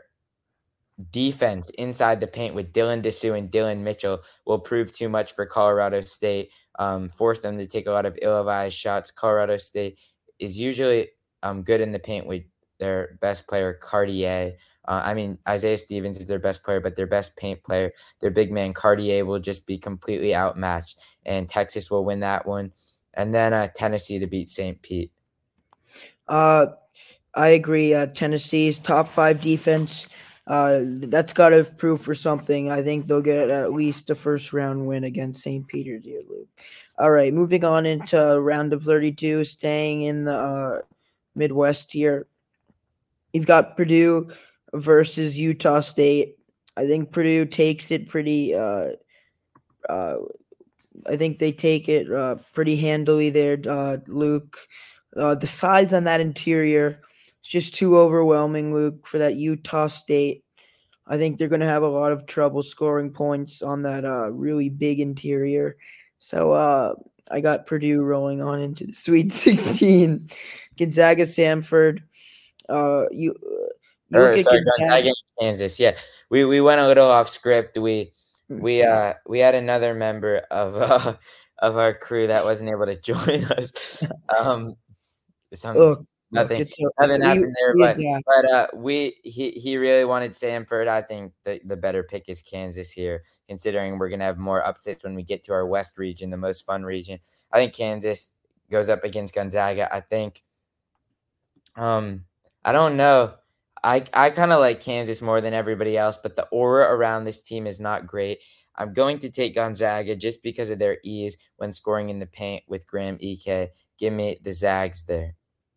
defense inside the paint with Dylan Dessou and Dylan Mitchell will prove too much for Colorado State, um, force them to take a lot of ill-advised shots. Colorado State is usually um, good in the paint with their best player, Cartier. Uh, I mean, Isaiah Stevens is their best player, but their best paint player, their big man, Cartier, will just be completely outmatched, and Texas will win that one. And then uh, Tennessee to beat Saint Pete. Uh, I agree. Uh, Tennessee's top five defense, uh, that's got to prove for something. I think they'll get at least a first round win against Saint Peter's here, Luke. All right, moving on into round of thirty-two, staying in the uh, Midwest here. You've got Purdue versus Utah State. I think Purdue takes it pretty. Uh, uh, I think they take it uh, pretty handily there, uh, Luke. Uh, the size on that interior is just too overwhelming, Luke, for that Utah State. I think they're going to have a lot of trouble scoring points on that uh, really big interior. So uh, I got Purdue rolling on into the Sweet sixteen. Gonzaga, Samford. Uh, you you look Or at sorry, Gonzaga. Gonzaga, Kansas. Yeah, we we went a little off script. We we uh we had another member of uh, of our crew that wasn't able to join us. Um, some Look, look, nothing it's a, it's nothing a, we happened there, we but adapt. but uh we he he really wanted Samford. I think the the better pick is Kansas here, considering we're gonna have more upsets when we get to our West region, the most fun region. I think Kansas goes up against Gonzaga. I think um I don't know. I I kind of like Kansas more than everybody else, but the aura around this team is not great. I'm going to take Gonzaga just because of their ease when scoring in the paint with Graham Ike. Give me the Zags there.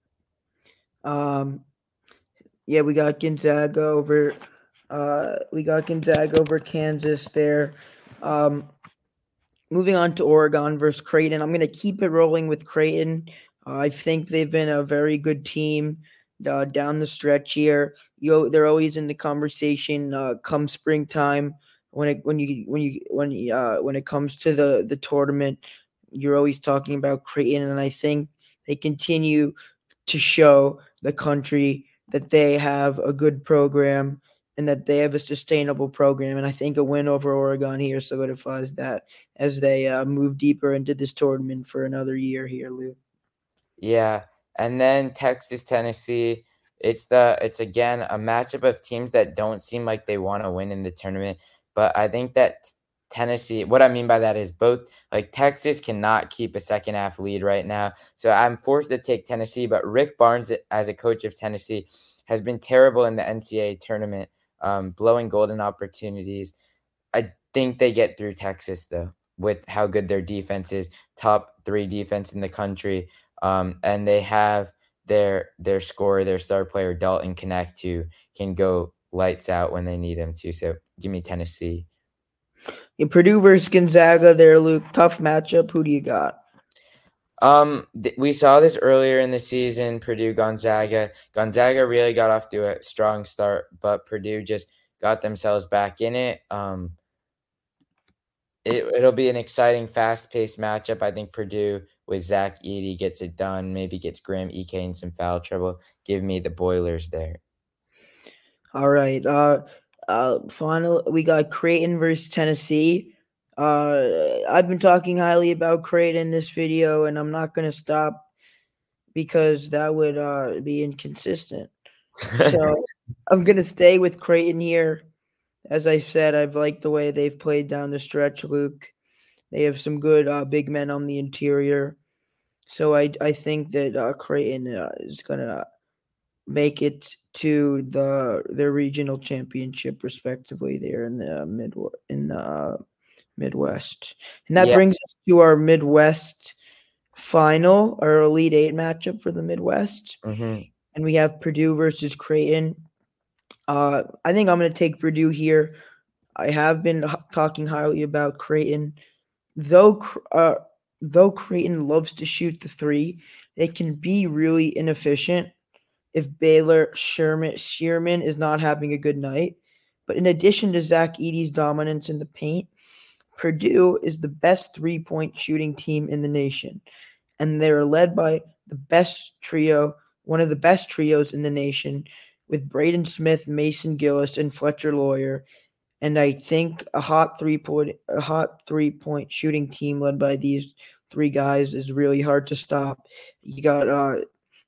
Um, yeah, we got Gonzaga over. Uh, we got Gonzaga over Kansas there. Um, moving on to Oregon versus Creighton. I'm going to keep it rolling with Creighton. Uh, I think they've been a very good team uh, down the stretch here. You, they're always in the conversation uh, come springtime when it when you when you when uh, when it comes to the the tournament. You're always talking about Creighton, and I think they continue to show the country that they have a good program and that they have a sustainable program. And I think a win over Oregon here solidifies that as they uh, move deeper into this tournament for another year here, Luke. Yeah, and then Texas, Tennessee. It's the it's again a matchup of teams that don't seem like they want to win in the tournament, but I think that Tennessee, what I mean by that is both like Texas cannot keep a second half lead right now. So I'm forced to take Tennessee, but Rick Barnes as a coach of Tennessee has been terrible in the N C double A tournament, um, blowing golden opportunities. I think they get through Texas though, with how good their defense is, top three defense in the country. Um, and they have their their scorer, their star player Dalton Connect, who can go lights out when they need him to. So give me Tennessee. In Purdue versus Gonzaga there, Luke. Tough matchup. Who do you got? Um, th- we saw this earlier in the season. Purdue Gonzaga. Gonzaga really got off to a strong start, but Purdue just got themselves back in it. Um, it it'll be an exciting, fast-paced matchup. I think Purdue with Zach Edey gets it done. Maybe gets Graham Ike in some foul trouble. Give me the Boilers there. All right. Uh, uh, final. We got Creighton versus Tennessee. Uh, I've been talking highly about Creighton in this video, and I'm not going to stop because that would uh, be inconsistent. So I'm going to stay with Creighton here. As I said, I've liked the way they've played down the stretch, Luke. They have some good uh, big men on the interior. So I I think that uh, Creighton uh, is going to make it to the their regional championship respectively there in the mid in the uh, Midwest. And that Yeah. brings us to our Midwest final, our Elite Eight matchup for the Midwest. Mm-hmm. And we have Purdue versus Creighton. Uh, I think I'm going to take Purdue here. I have been h- talking highly about Creighton. Though uh, though Creighton loves to shoot the three, they can be really inefficient if Baylor Sherman Shearman is not having a good night. But in addition to Zach Edey's dominance in the paint, Purdue is the best three-point shooting team in the nation. And they're led by the best trio, one of the best trios in the nation, with Braden Smith, Mason Gillis, and Fletcher Lawyer. And I think a hot three-point a hot three-point shooting team led by these three guys is really hard to stop. You got uh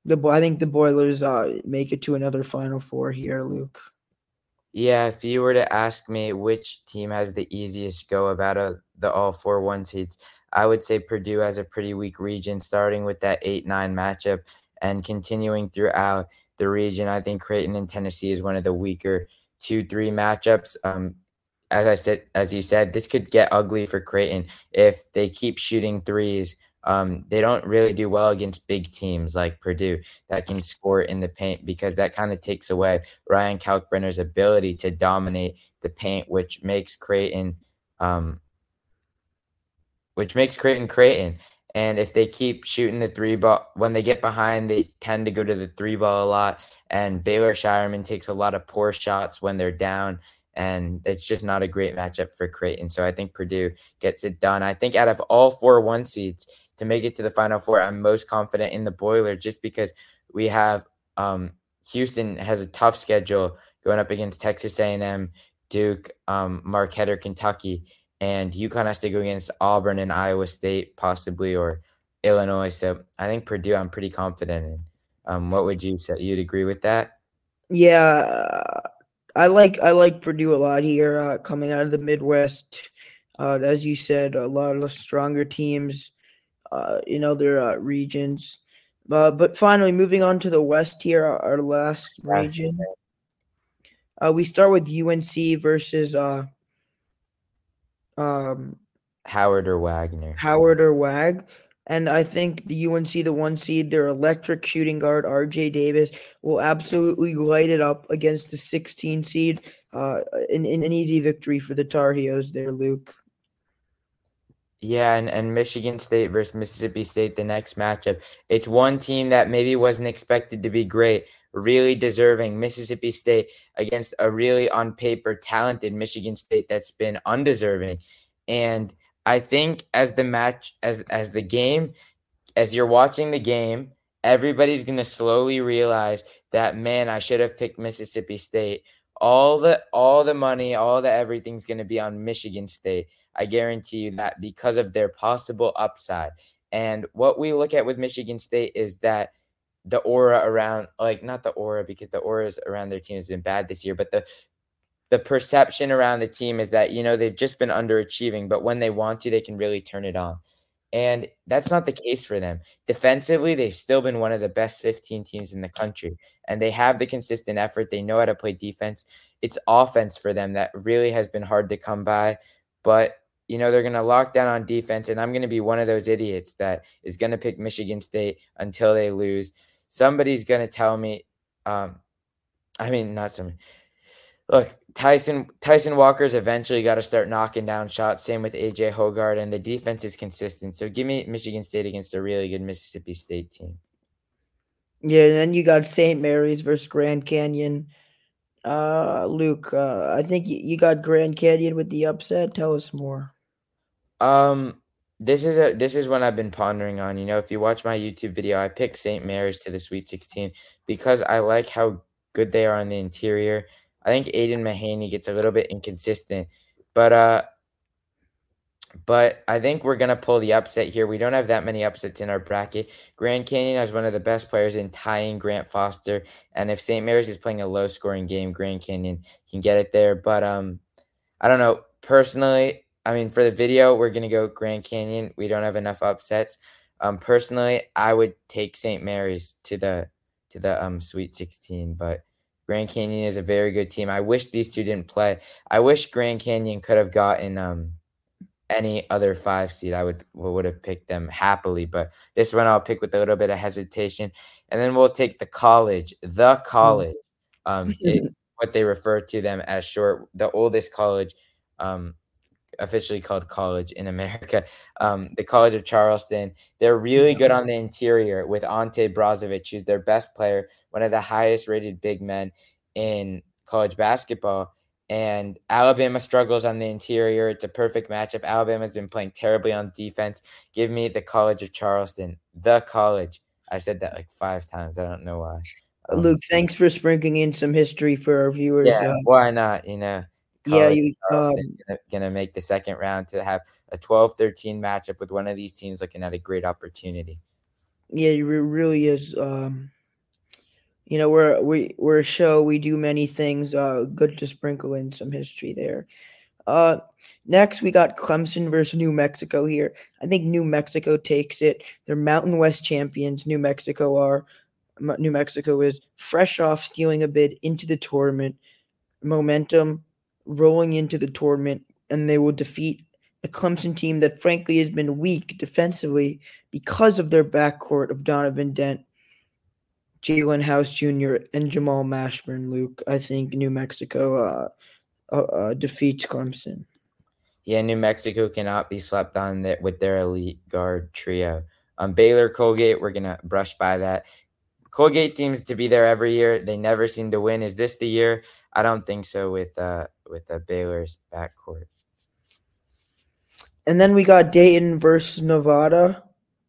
The Bo- I think the Boilers uh, make it to another Final Four here, Luke. Yeah, if you were to ask me which team has the easiest go of out of the all four one seeds, I would say Purdue has a pretty weak region, starting with that eight nine matchup and continuing throughout the region. I think Creighton and Tennessee is one of the weaker two three matchups. Um, as I said, as you said, this could get ugly for Creighton if they keep shooting threes. Um, they don't really do well against big teams like Purdue that can score in the paint because that kind of takes away Ryan Kalkbrenner's ability to dominate the paint, which makes Creighton, um, which makes Creighton Creighton. And if they keep shooting the three ball, when they get behind, they tend to go to the three ball a lot. And Baylor Shireman takes a lot of poor shots when they're down. And it's just not a great matchup for Creighton. So I think Purdue gets it done. I think out of all four one seeds to make it to the Final Four, I'm most confident in the Boiler just because we have um, Houston has a tough schedule going up against Texas A and M, Duke, um, Marquette, or Kentucky, and UConn has to go against Auburn and Iowa State possibly, or Illinois. So I think Purdue, I'm pretty confident in. Um, what would you say? You'd agree with that? Yeah, I like I like Purdue a lot here, uh, coming out of the Midwest. Uh, as you said, a lot of stronger teams uh, in other uh, regions. Uh, but finally, moving on to the West here, our, our last Yes. region. Uh, we start with U N C versus uh, um, Howard or Wagner? Howard or Wag. And I think the U N C, the one seed, their electric shooting guard, R J Davis, will absolutely light it up against the sixteen seed. Uh, in, in an easy victory for the Tar Heels there, Luke. Yeah, and, and Michigan State versus Mississippi State, the next matchup. It's one team that maybe wasn't expected to be great, really deserving. Mississippi State against a really, on paper, talented Michigan State that's been undeserving. And I think as the match, as as the game, as you're watching the game, everybody's going to slowly realize that, man, I should have picked Mississippi State. All the all the money, all the everything's going to be on Michigan State. I guarantee you that because of their possible upside. And what we look at with Michigan State is that the aura around, like not the aura because the auras around their team has been bad this year, but the the perception around the team is that, you know, they've just been underachieving, but when they want to, they can really turn it on. And that's not the case for them. Defensively, they've still been one of the best fifteen teams in the country, and they have the consistent effort. They know how to play defense. It's offense for them that really has been hard to come by. But, you know, they're going to lock down on defense, and I'm going to be one of those idiots that is going to pick Michigan State until they lose. Somebody's going to tell me, um, I mean, not somebody. Look, Tyson Tyson Walker's eventually got to start knocking down shots. Same with A J Hoggard, and the defense is consistent. So give me Michigan State against a really good Mississippi State team. Yeah, and then you got Saint Mary's versus Grand Canyon. Uh, Luke, uh, I think you, you got Grand Canyon with the upset. Tell us more. Um, this is a this is one I've been pondering on. You know, if you watch my YouTube video, I picked Saint Mary's to the Sweet sixteen because I like how good they are on the interior. I think Aiden Mahaney gets a little bit inconsistent, but uh, but I think we're gonna pull the upset here. We don't have that many upsets in our bracket. Grand Canyon has one of the best players in tying Grant Foster, and if Saint Mary's is playing a low-scoring game, Grand Canyon can get it there. But um, I don't know. Personally, I mean, for the video, we're gonna go Grand Canyon. We don't have enough upsets. Um, personally, I would take Saint Mary's to the to the um Sweet sixteen, but Grand Canyon is a very good team. I wish these two didn't play. I wish Grand Canyon could have gotten um any other five seed. I would would have picked them happily, but this one I'll pick with a little bit of hesitation. And then we'll take the college. The college um, is what they refer to them as short. The oldest college, um, officially called college in America, um, the College of Charleston. They're really good on the interior with Ante Brozovic, who's their best player, one of the highest rated big men in college basketball. And Alabama struggles on the interior. It's a perfect matchup. Alabama's been playing terribly on defense. Give me the College of Charleston. The college. I've said that like five times. I don't know why. Um, Luke, thanks for sprinkling in some history for our viewers. yeah, Uh, why not? You know, yeah, College you. of Charleston Um, gonna, gonna make the second round to have a twelve thirteen matchup with one of these teams looking at a great opportunity. Yeah, it re- really is. Um, you know, we're we we're a show. We do many things. Uh, good to sprinkle in some history there. Uh, next we got Clemson versus New Mexico here. I think New Mexico takes it. They're Mountain West champions. New Mexico are. New Mexico is fresh off stealing a bid into the tournament. Momentum rolling into the tournament, and they will defeat a Clemson team that frankly has been weak defensively because of their backcourt of Donovan Dent, Jalen House Junior, and Jamal Mashburn. Luke, I think New Mexico uh, uh, uh, defeats Clemson. Yeah, New Mexico cannot be slept on that with their elite guard trio. Um, Baylor, Colgate, we're gonna brush by that. Colgate seems to be there every year. They never seem to win. Is this the year? I don't think so with uh with the Baylor's backcourt. And then we got Dayton versus Nevada.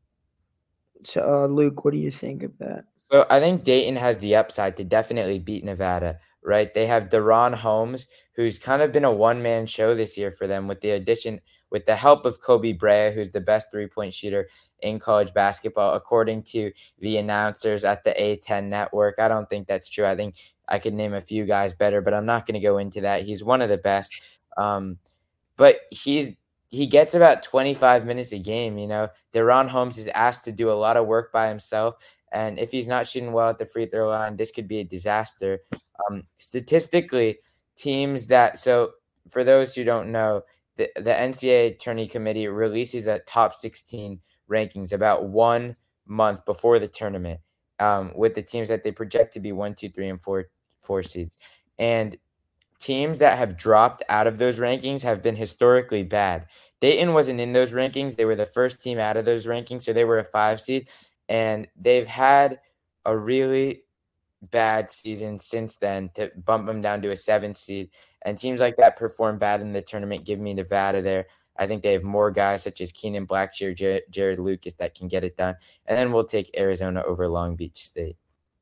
So, uh, Luke, what do you think of that? So I think Dayton has the upside to definitely beat Nevada, right? They have Deron Holmes, who's kind of been a one-man show this year for them with the addition, with the help of Kobe Brea, who's the best three-point shooter in college basketball, according to the announcers at the A ten network. I don't think that's true. I think I could name a few guys better, but I'm not going to go into that. He's one of the best. Um, but he he gets about twenty-five minutes a game, you know. Deron Holmes is asked to do a lot of work by himself. And if he's not shooting well at the free throw line, this could be a disaster. Um, statistically, teams that – so for those who don't know, the, the N C double A Tourney Committee releases a top sixteen rankings about one month before the tournament um, with the teams that they project to be one, two, three, and four, four seeds. And teams that have dropped out of those rankings have been historically bad. Dayton wasn't in those rankings. They were the first team out of those rankings, so they were a five seed. And they've had a really bad season since then to bump them down to a seventh seed. And teams like that perform bad in the tournament. Give me Nevada there. I think they have more guys such as Keenan Blackshear, Jared, Jared Lucas that can get it done. And then we'll take Arizona over Long Beach State.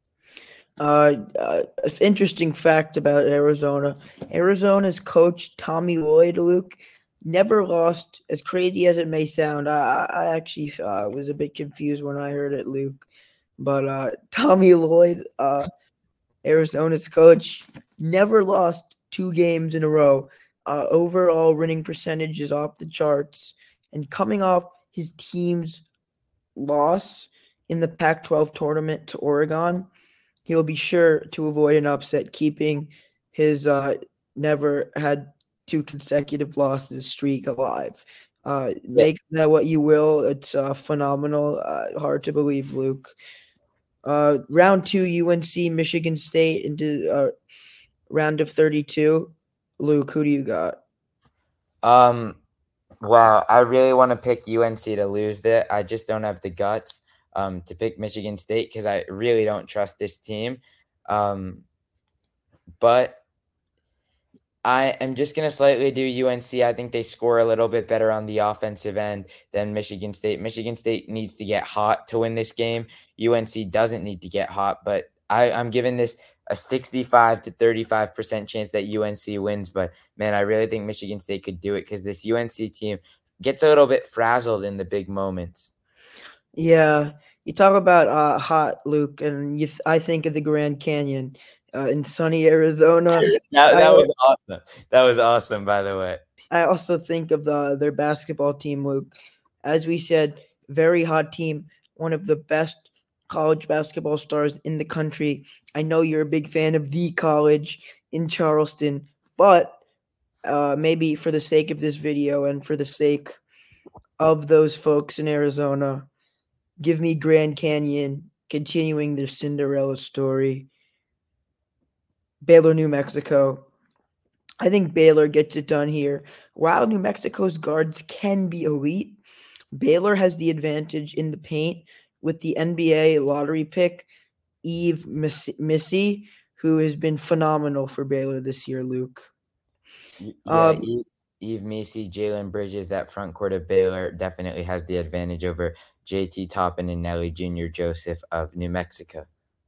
Uh, uh, interesting fact about Arizona. Arizona's coach, Tommy Lloyd, Luke, never lost, as crazy as it may sound. I, I actually uh, was a bit confused when I heard it, Luke. But uh, Tommy Lloyd, uh, Arizona's coach, never lost two games in a row. Uh, overall winning percentage is off the charts. And coming off his team's loss in the Pac twelve tournament to Oregon, he'll be sure to avoid an upset, keeping his uh, never had two consecutive losses streak alive. Uh, make that what you will. It's uh, phenomenal. Uh, hard to believe, Luke. Uh, round two, U N C, Michigan State into uh, round of thirty-two. Luke, who do you got? Um, wow, I really want to pick U N C to lose that. I just don't have the guts um, to pick Michigan State because I really don't trust this team. Um, but I am just going to slightly do U N C. I think they score a little bit better on the offensive end than Michigan State. Michigan State needs to get hot to win this game. U N C doesn't need to get hot, but I, I'm giving this a sixty-five to thirty-five percent chance that U N C wins. But, man, I really think Michigan State could do it because this U N C team gets a little bit frazzled in the big moments. Yeah, you talk about uh, hot, Luke, and you th- I think of the Grand Canyon. Uh, in sunny Arizona. that, that I, was awesome. That was awesome, by the way. I also think of the their basketball team, Luke. As we said, very hot team, one of the best college basketball stars in the country. I know you're a big fan of the college in Charleston, but uh, maybe for the sake of this video and for the sake of those folks in Arizona, give me Grand Canyon continuing their Cinderella story. Baylor, New Mexico. I think Baylor gets it done here. While New Mexico's guards can be elite, Baylor has the advantage in the paint with the N B A lottery pick, Yves Missi, who has been phenomenal for Baylor this year, Luke. Yeah, um, Yves, Yves Missi, Jalen Bridges, that front court of Baylor definitely has the advantage over J T Toppin and Nelly Junior Joseph of New Mexico.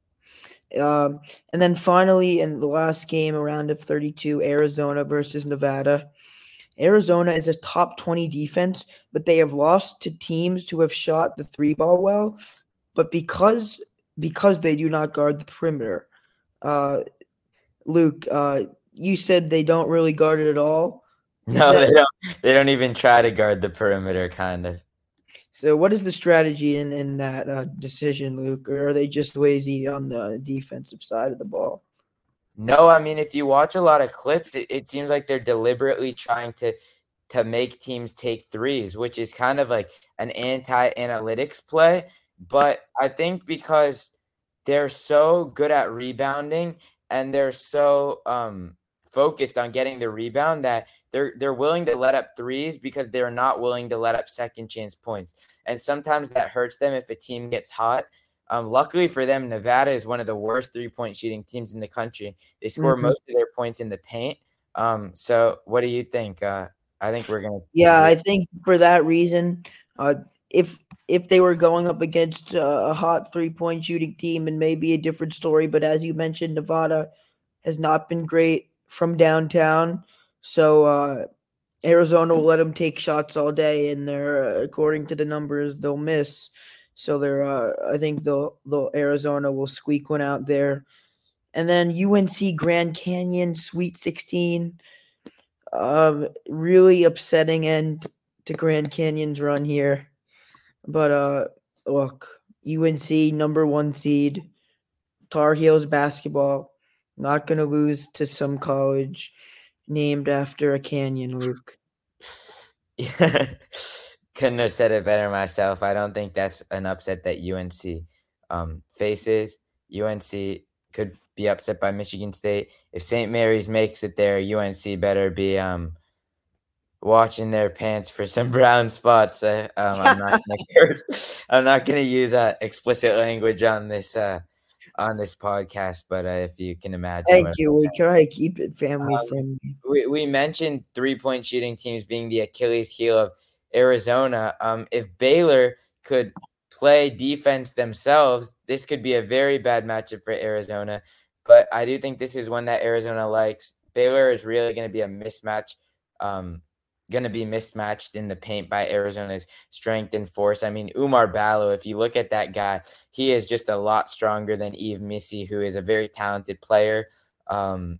Um, and then finally, in the last game, a round of thirty-two, Arizona versus Nevada. Arizona is a top twenty defense, but they have lost to teams who have shot the three ball well. but because because they do not guard the perimeter, uh, Luke, uh, you said they don't really guard it at all. Is No, that they don't. They don't even try to guard the perimeter, kind of. so? What is the strategy in in that uh, decision, Luke? Or are they just lazy on the defensive side of the ball? No, I mean, if you watch a lot of clips, it, it seems like they're deliberately trying to to make teams take threes, which is kind of like an anti-analytics play. But I think because they're so good at rebounding and they're so um, focused on getting the rebound that they're they're willing to let up threes because they're not willing to let up second chance points. And sometimes that hurts them if a team gets hot. Um, luckily for them, Nevada is one of the worst three-point shooting teams in the country. They score Mm-hmm. most of their points in the paint. Um, so what do you think? Uh, I think we're gonna. Yeah, I think for that reason, uh, if if they were going up against uh, a hot three point shooting team, and maybe a different story. But as you mentioned, Nevada has not been great from downtown, so uh, Arizona will let them take shots all day, and they're uh, according to the numbers they'll miss. So they're, uh, I think they'll, they'll Arizona will squeak one out there, and then U N C Grand Canyon Sweet Sixteen. Um, really upsetting end to Grand Canyon's run here. But uh, look, U N C number one seed, Tar Heels basketball, not gonna lose to some college named after a canyon, Luke. Yeah. Couldn't have said it better myself. I don't think that's an upset that U N C um, faces. U N C could be upset by Michigan State. If Saint Mary's makes it there, U N C better be um, watching their pants for some brown spots. Uh, um, I'm not gonna curse. I'm not gonna use uh, explicit language on this uh, on this podcast, but uh, if you can imagine Thank what you. We try to keep it family um, friendly. we, we mentioned three-point shooting teams being the Achilles heel of Arizona. Um, if Baylor could play defense themselves, this could be a very bad matchup for Arizona. But I do think this is one that Arizona likes. Baylor is really going to be a mismatch, um, going to be mismatched in the paint by Arizona's strength and force. I mean, Umar Ballo, if you look at that guy, he is just a lot stronger than Yves Missi, who is a very talented player. Um,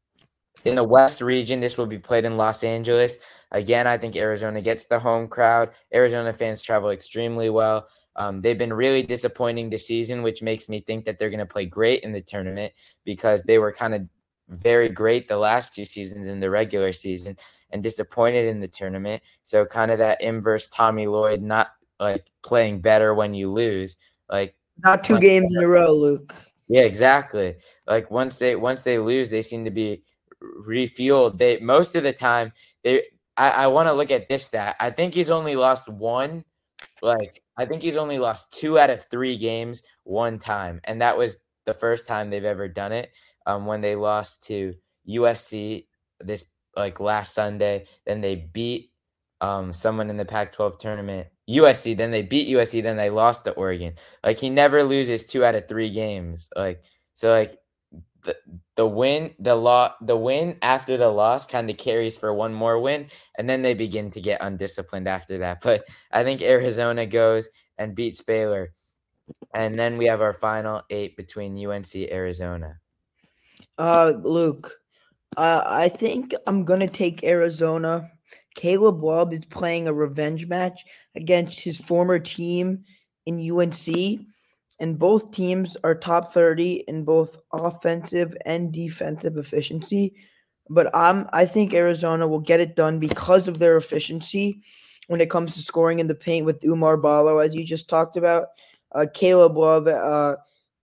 in the West region, this will be played in Los Angeles. Again, I think Arizona gets the home crowd. Arizona fans travel extremely well. Um, they've been really disappointing this season, which makes me think that they're going to play great in the tournament because they were kind of very great the last two seasons in the regular season and disappointed in the tournament. So kind of that inverse Tommy Lloyd, not like playing better when you lose. Like Not two games in a row, Luke. Yeah, exactly. Like once they once they lose, they seem to be refueled. They most of the time they I, I want to look at this stat. I think he's only lost one, like I think he's only lost two out of three games one time. And that was the first time they've ever done it. Um when they lost to U S C this like last Sunday. Then they beat um someone in the Pac twelve tournament. U S C, then they beat U S C, then they lost to Oregon. Like he never loses two out of three games. Like so like the the win, the law, the win after the loss kind of carries for one more win, and then they begin to get undisciplined after that. But I think Arizona goes and beats Baylor, and then we have our final eight between U N C, Arizona. Uh, Luke, uh, I think I'm gonna take Arizona. Caleb Love is playing a revenge match against his former team in U N C, and both teams are top thirty in both offensive and defensive efficiency. But I'm I think Arizona will get it done because of their efficiency when it comes to scoring in the paint with Umar Ballo, as you just talked about. Uh, Caleb Love, uh,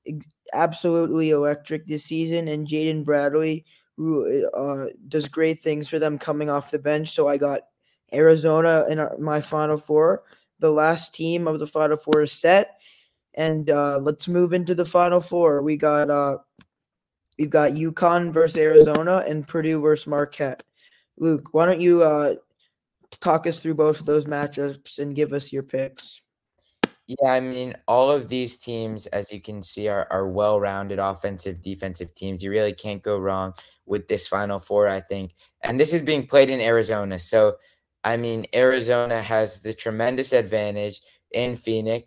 absolutely electric this season, and Jaden Bradley, who uh, does great things for them coming off the bench. So I got Arizona in our, my Final Four. The last team of the Final Four is set, and uh, let's move into the Final Four. We got uh, we've got UConn versus Arizona and Purdue versus Marquette. Luke, why don't you uh, talk us through both of those matchups and give us your picks? Yeah, I mean, all of these teams, as you can see, are, are well-rounded offensive, defensive teams. You really can't go wrong with this Final Four, I think. And this is being played in Arizona. So, I mean, Arizona has the tremendous advantage in Phoenix.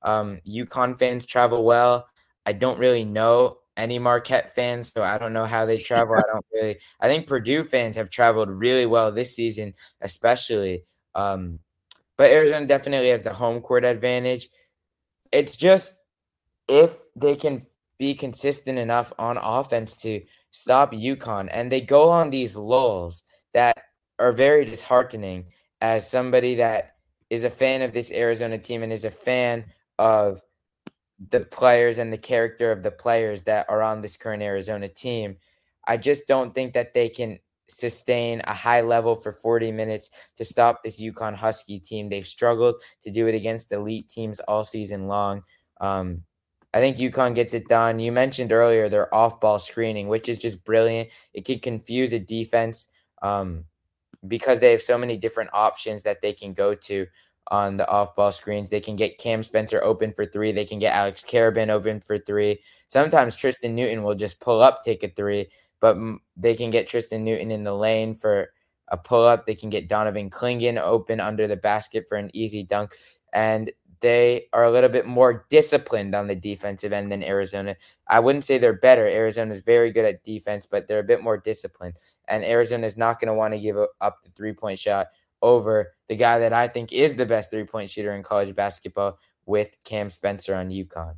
Um, UConn fans travel well. I don't really know any Marquette fans, so I don't know how they travel. I don't really. I think Purdue fans have traveled really well this season, especially. Um, but Arizona definitely has the home court advantage. It's just if they can be consistent enough on offense to stop UConn, and they go on these lulls that are very disheartening as somebody that is a fan of this Arizona team and is a fan of the players and the character of the players that are on this current Arizona team. I just don't think that they can sustain a high level for forty minutes to stop this UConn Husky team. They've struggled to do it against elite teams all season long. Um, I think UConn gets it done. You mentioned earlier their off-ball screening, which is just brilliant. It can confuse a defense um, because they have so many different options that they can go to on the off-ball screens. They can get Cam Spencer open for three. They can get Alex Karabin open for three. Sometimes Tristan Newton will just pull up, take a three, but they can get Tristan Newton in the lane for a pull-up. They can get Donovan Clingan open under the basket for an easy dunk. And they are a little bit more disciplined on the defensive end than Arizona. I wouldn't say they're better. Arizona is very good at defense, but they're a bit more disciplined. And Arizona is not going to want to give up the three-point shot over the guy that I think is the best three-point shooter in college basketball with Cam Spencer on UConn.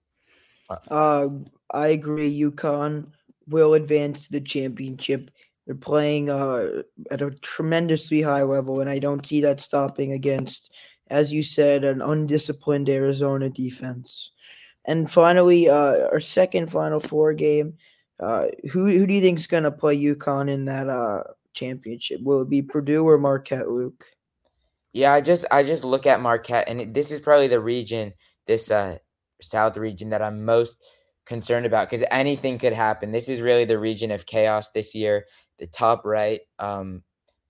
Uh, I agree. UConn will advance to the championship. They're playing uh, at a tremendously high level, and I don't see that stopping against, as you said, an undisciplined Arizona defense. And finally, uh, our second Final Four game. Uh, who who do you think is going to play UConn in that uh, championship? Will it be Purdue or Marquette, Luke? Yeah, I just I just look at Marquette, and it, this is probably the region, this uh, South region that I'm most concerned about because anything could happen. This is really the region of chaos this year. The top right, um,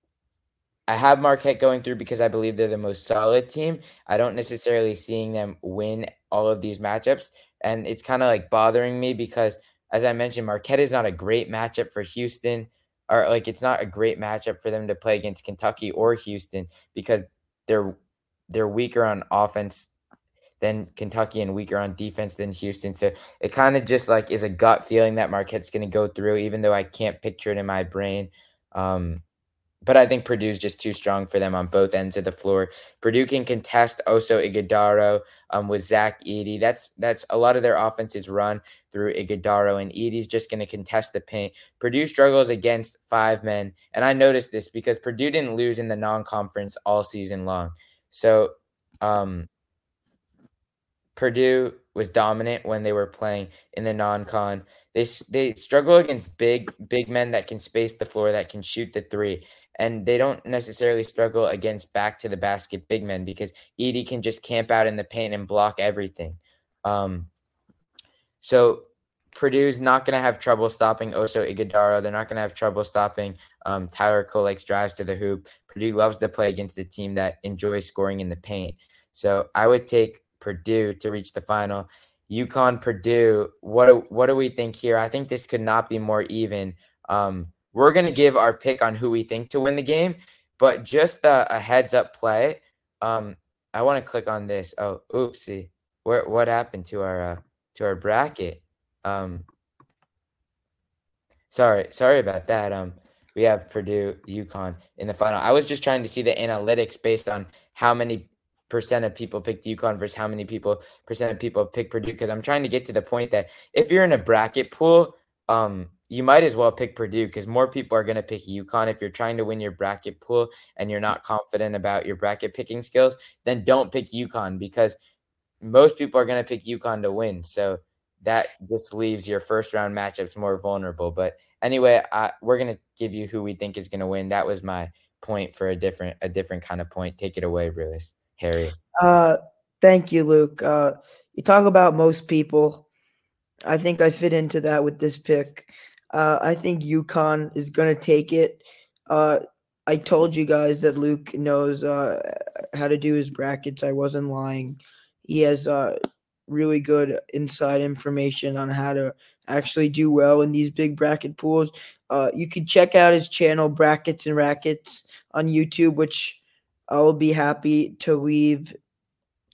I have Marquette going through because I believe they're the most solid team. I don't necessarily seeing them win all of these matchups, and it's kind of like bothering me because, as I mentioned, Marquette is not a great matchup for Houston, or like it's not a great matchup for them to play against Kentucky or Houston because they're they're weaker on offense than Kentucky and weaker on defense than Houston. So it kind of just like is a gut feeling that Marquette's going to go through, even though I can't picture it in my brain. Um, But I think Purdue's just too strong for them on both ends of the floor. Purdue can contest Oso Ighodaro um, with Zach Edey. That's that's a lot of their offenses run through Ighodaro, and Edey's just going to contest the paint. Purdue struggles against five men, and I noticed this because Purdue didn't lose in the non-conference all season long. So um, Purdue was dominant when they were playing in the non-con. They they struggle against big big men that can space the floor, that can shoot the three, and they don't necessarily struggle against back to the basket big men because Edey can just camp out in the paint and block everything. Um, so Purdue's not going to have trouble stopping Oso Ighodaro. They're not going to have trouble stopping um, Tyler Koleck's drives to the hoop. Purdue loves to play against a team that enjoys scoring in the paint. So I would take Purdue to reach the final. UConn, Purdue, what do, what do we think here? I think this could not be more even. Um, we're going to give our pick on who we think to win the game, but just a, a heads up play. Um, I want to click on this. Oh, oopsie. Where, what happened to our uh, to our bracket? Um, sorry, sorry about that. Um, we have Purdue, UConn in the final. I was just trying to see the analytics based on how many percent of people picked UConn versus how many people percent of people pick Purdue, because I'm trying to get to the point that if you're in a bracket pool, um, you might as well pick Purdue because more people are going to pick UConn. If you're trying to win your bracket pool and you're not confident about your bracket picking skills, then don't pick UConn because most people are going to pick UConn to win. So that just leaves your first round matchups more vulnerable. But anyway, I, we're going to give you who we think is going to win. That was my point for a different a different kind of point. Take it away, Lewis. Harry. Uh, thank you, Luke. Uh, you talk about most people. I think I fit into that with this pick. Uh, I think UConn is going to take it. Uh, I told you guys that Luke knows uh, how to do his brackets. I wasn't lying. He has uh, really good inside information on how to actually do well in these big bracket pools. Uh, you can check out his channel, Brackets and Rackets, on YouTube, which I will be happy to leave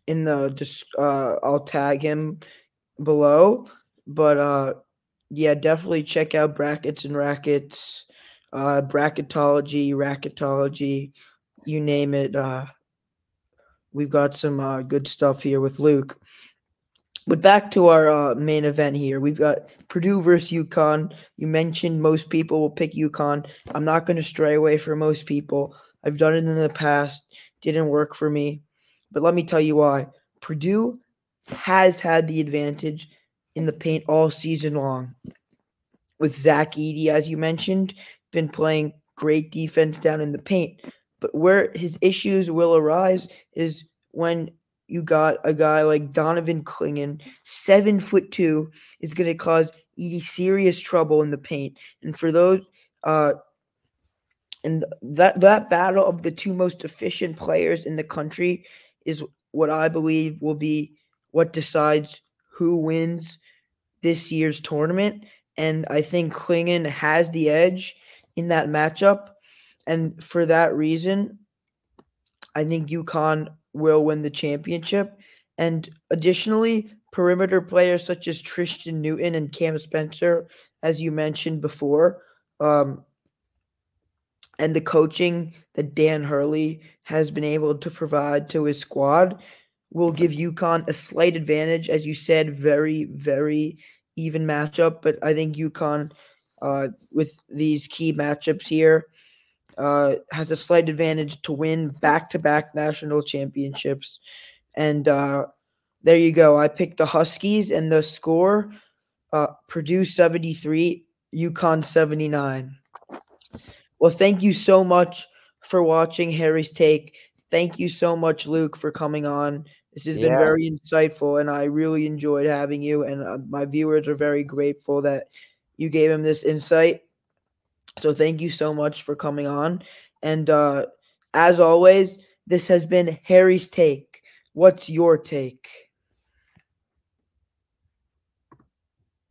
in the just uh I'll tag him below. But uh yeah, definitely check out Brackets and Rackets, uh Bracketology, Racketology, you name it. Uh we've got some uh good stuff here with Luke. But back to our uh, main event here. We've got Purdue versus UConn. You mentioned most people will pick UConn. I'm not going to stray away from most people. I've done it in the past. Didn't work for me. But let me tell you why. Purdue has had the advantage in the paint all season long. With Zach Edey, as you mentioned, been playing great defense down in the paint. But where his issues will arise is when you got a guy like Donovan Clingan, seven foot two, is going to cause Edey serious trouble in the paint. And for those, uh, and that that battle of the two most efficient players in the country is what I believe will be what decides who wins this year's tournament. And I think Clingan has the edge in that matchup. And for that reason, I think UConn will win the championship. And additionally, perimeter players such as Tristan Newton and Cam Spencer, as you mentioned before, um, and the coaching that Dan Hurley has been able to provide to his squad will give UConn a slight advantage. As you said, very, very even matchup. But I think UConn, uh, with these key matchups here, uh, has a slight advantage to win back-to-back national championships. And uh, there you go. I picked the Huskies, and the score, uh, Purdue seventy-three, UConn seventy-nine. Well, thank you so much for watching Harry's Take. Thank you so much, Luke, for coming on. This has been Yeah. very insightful, and I really enjoyed having you. And uh, my viewers are very grateful that you gave him this insight. So thank you so much for coming on. And uh, as always, this has been Harry's Take. What's your take?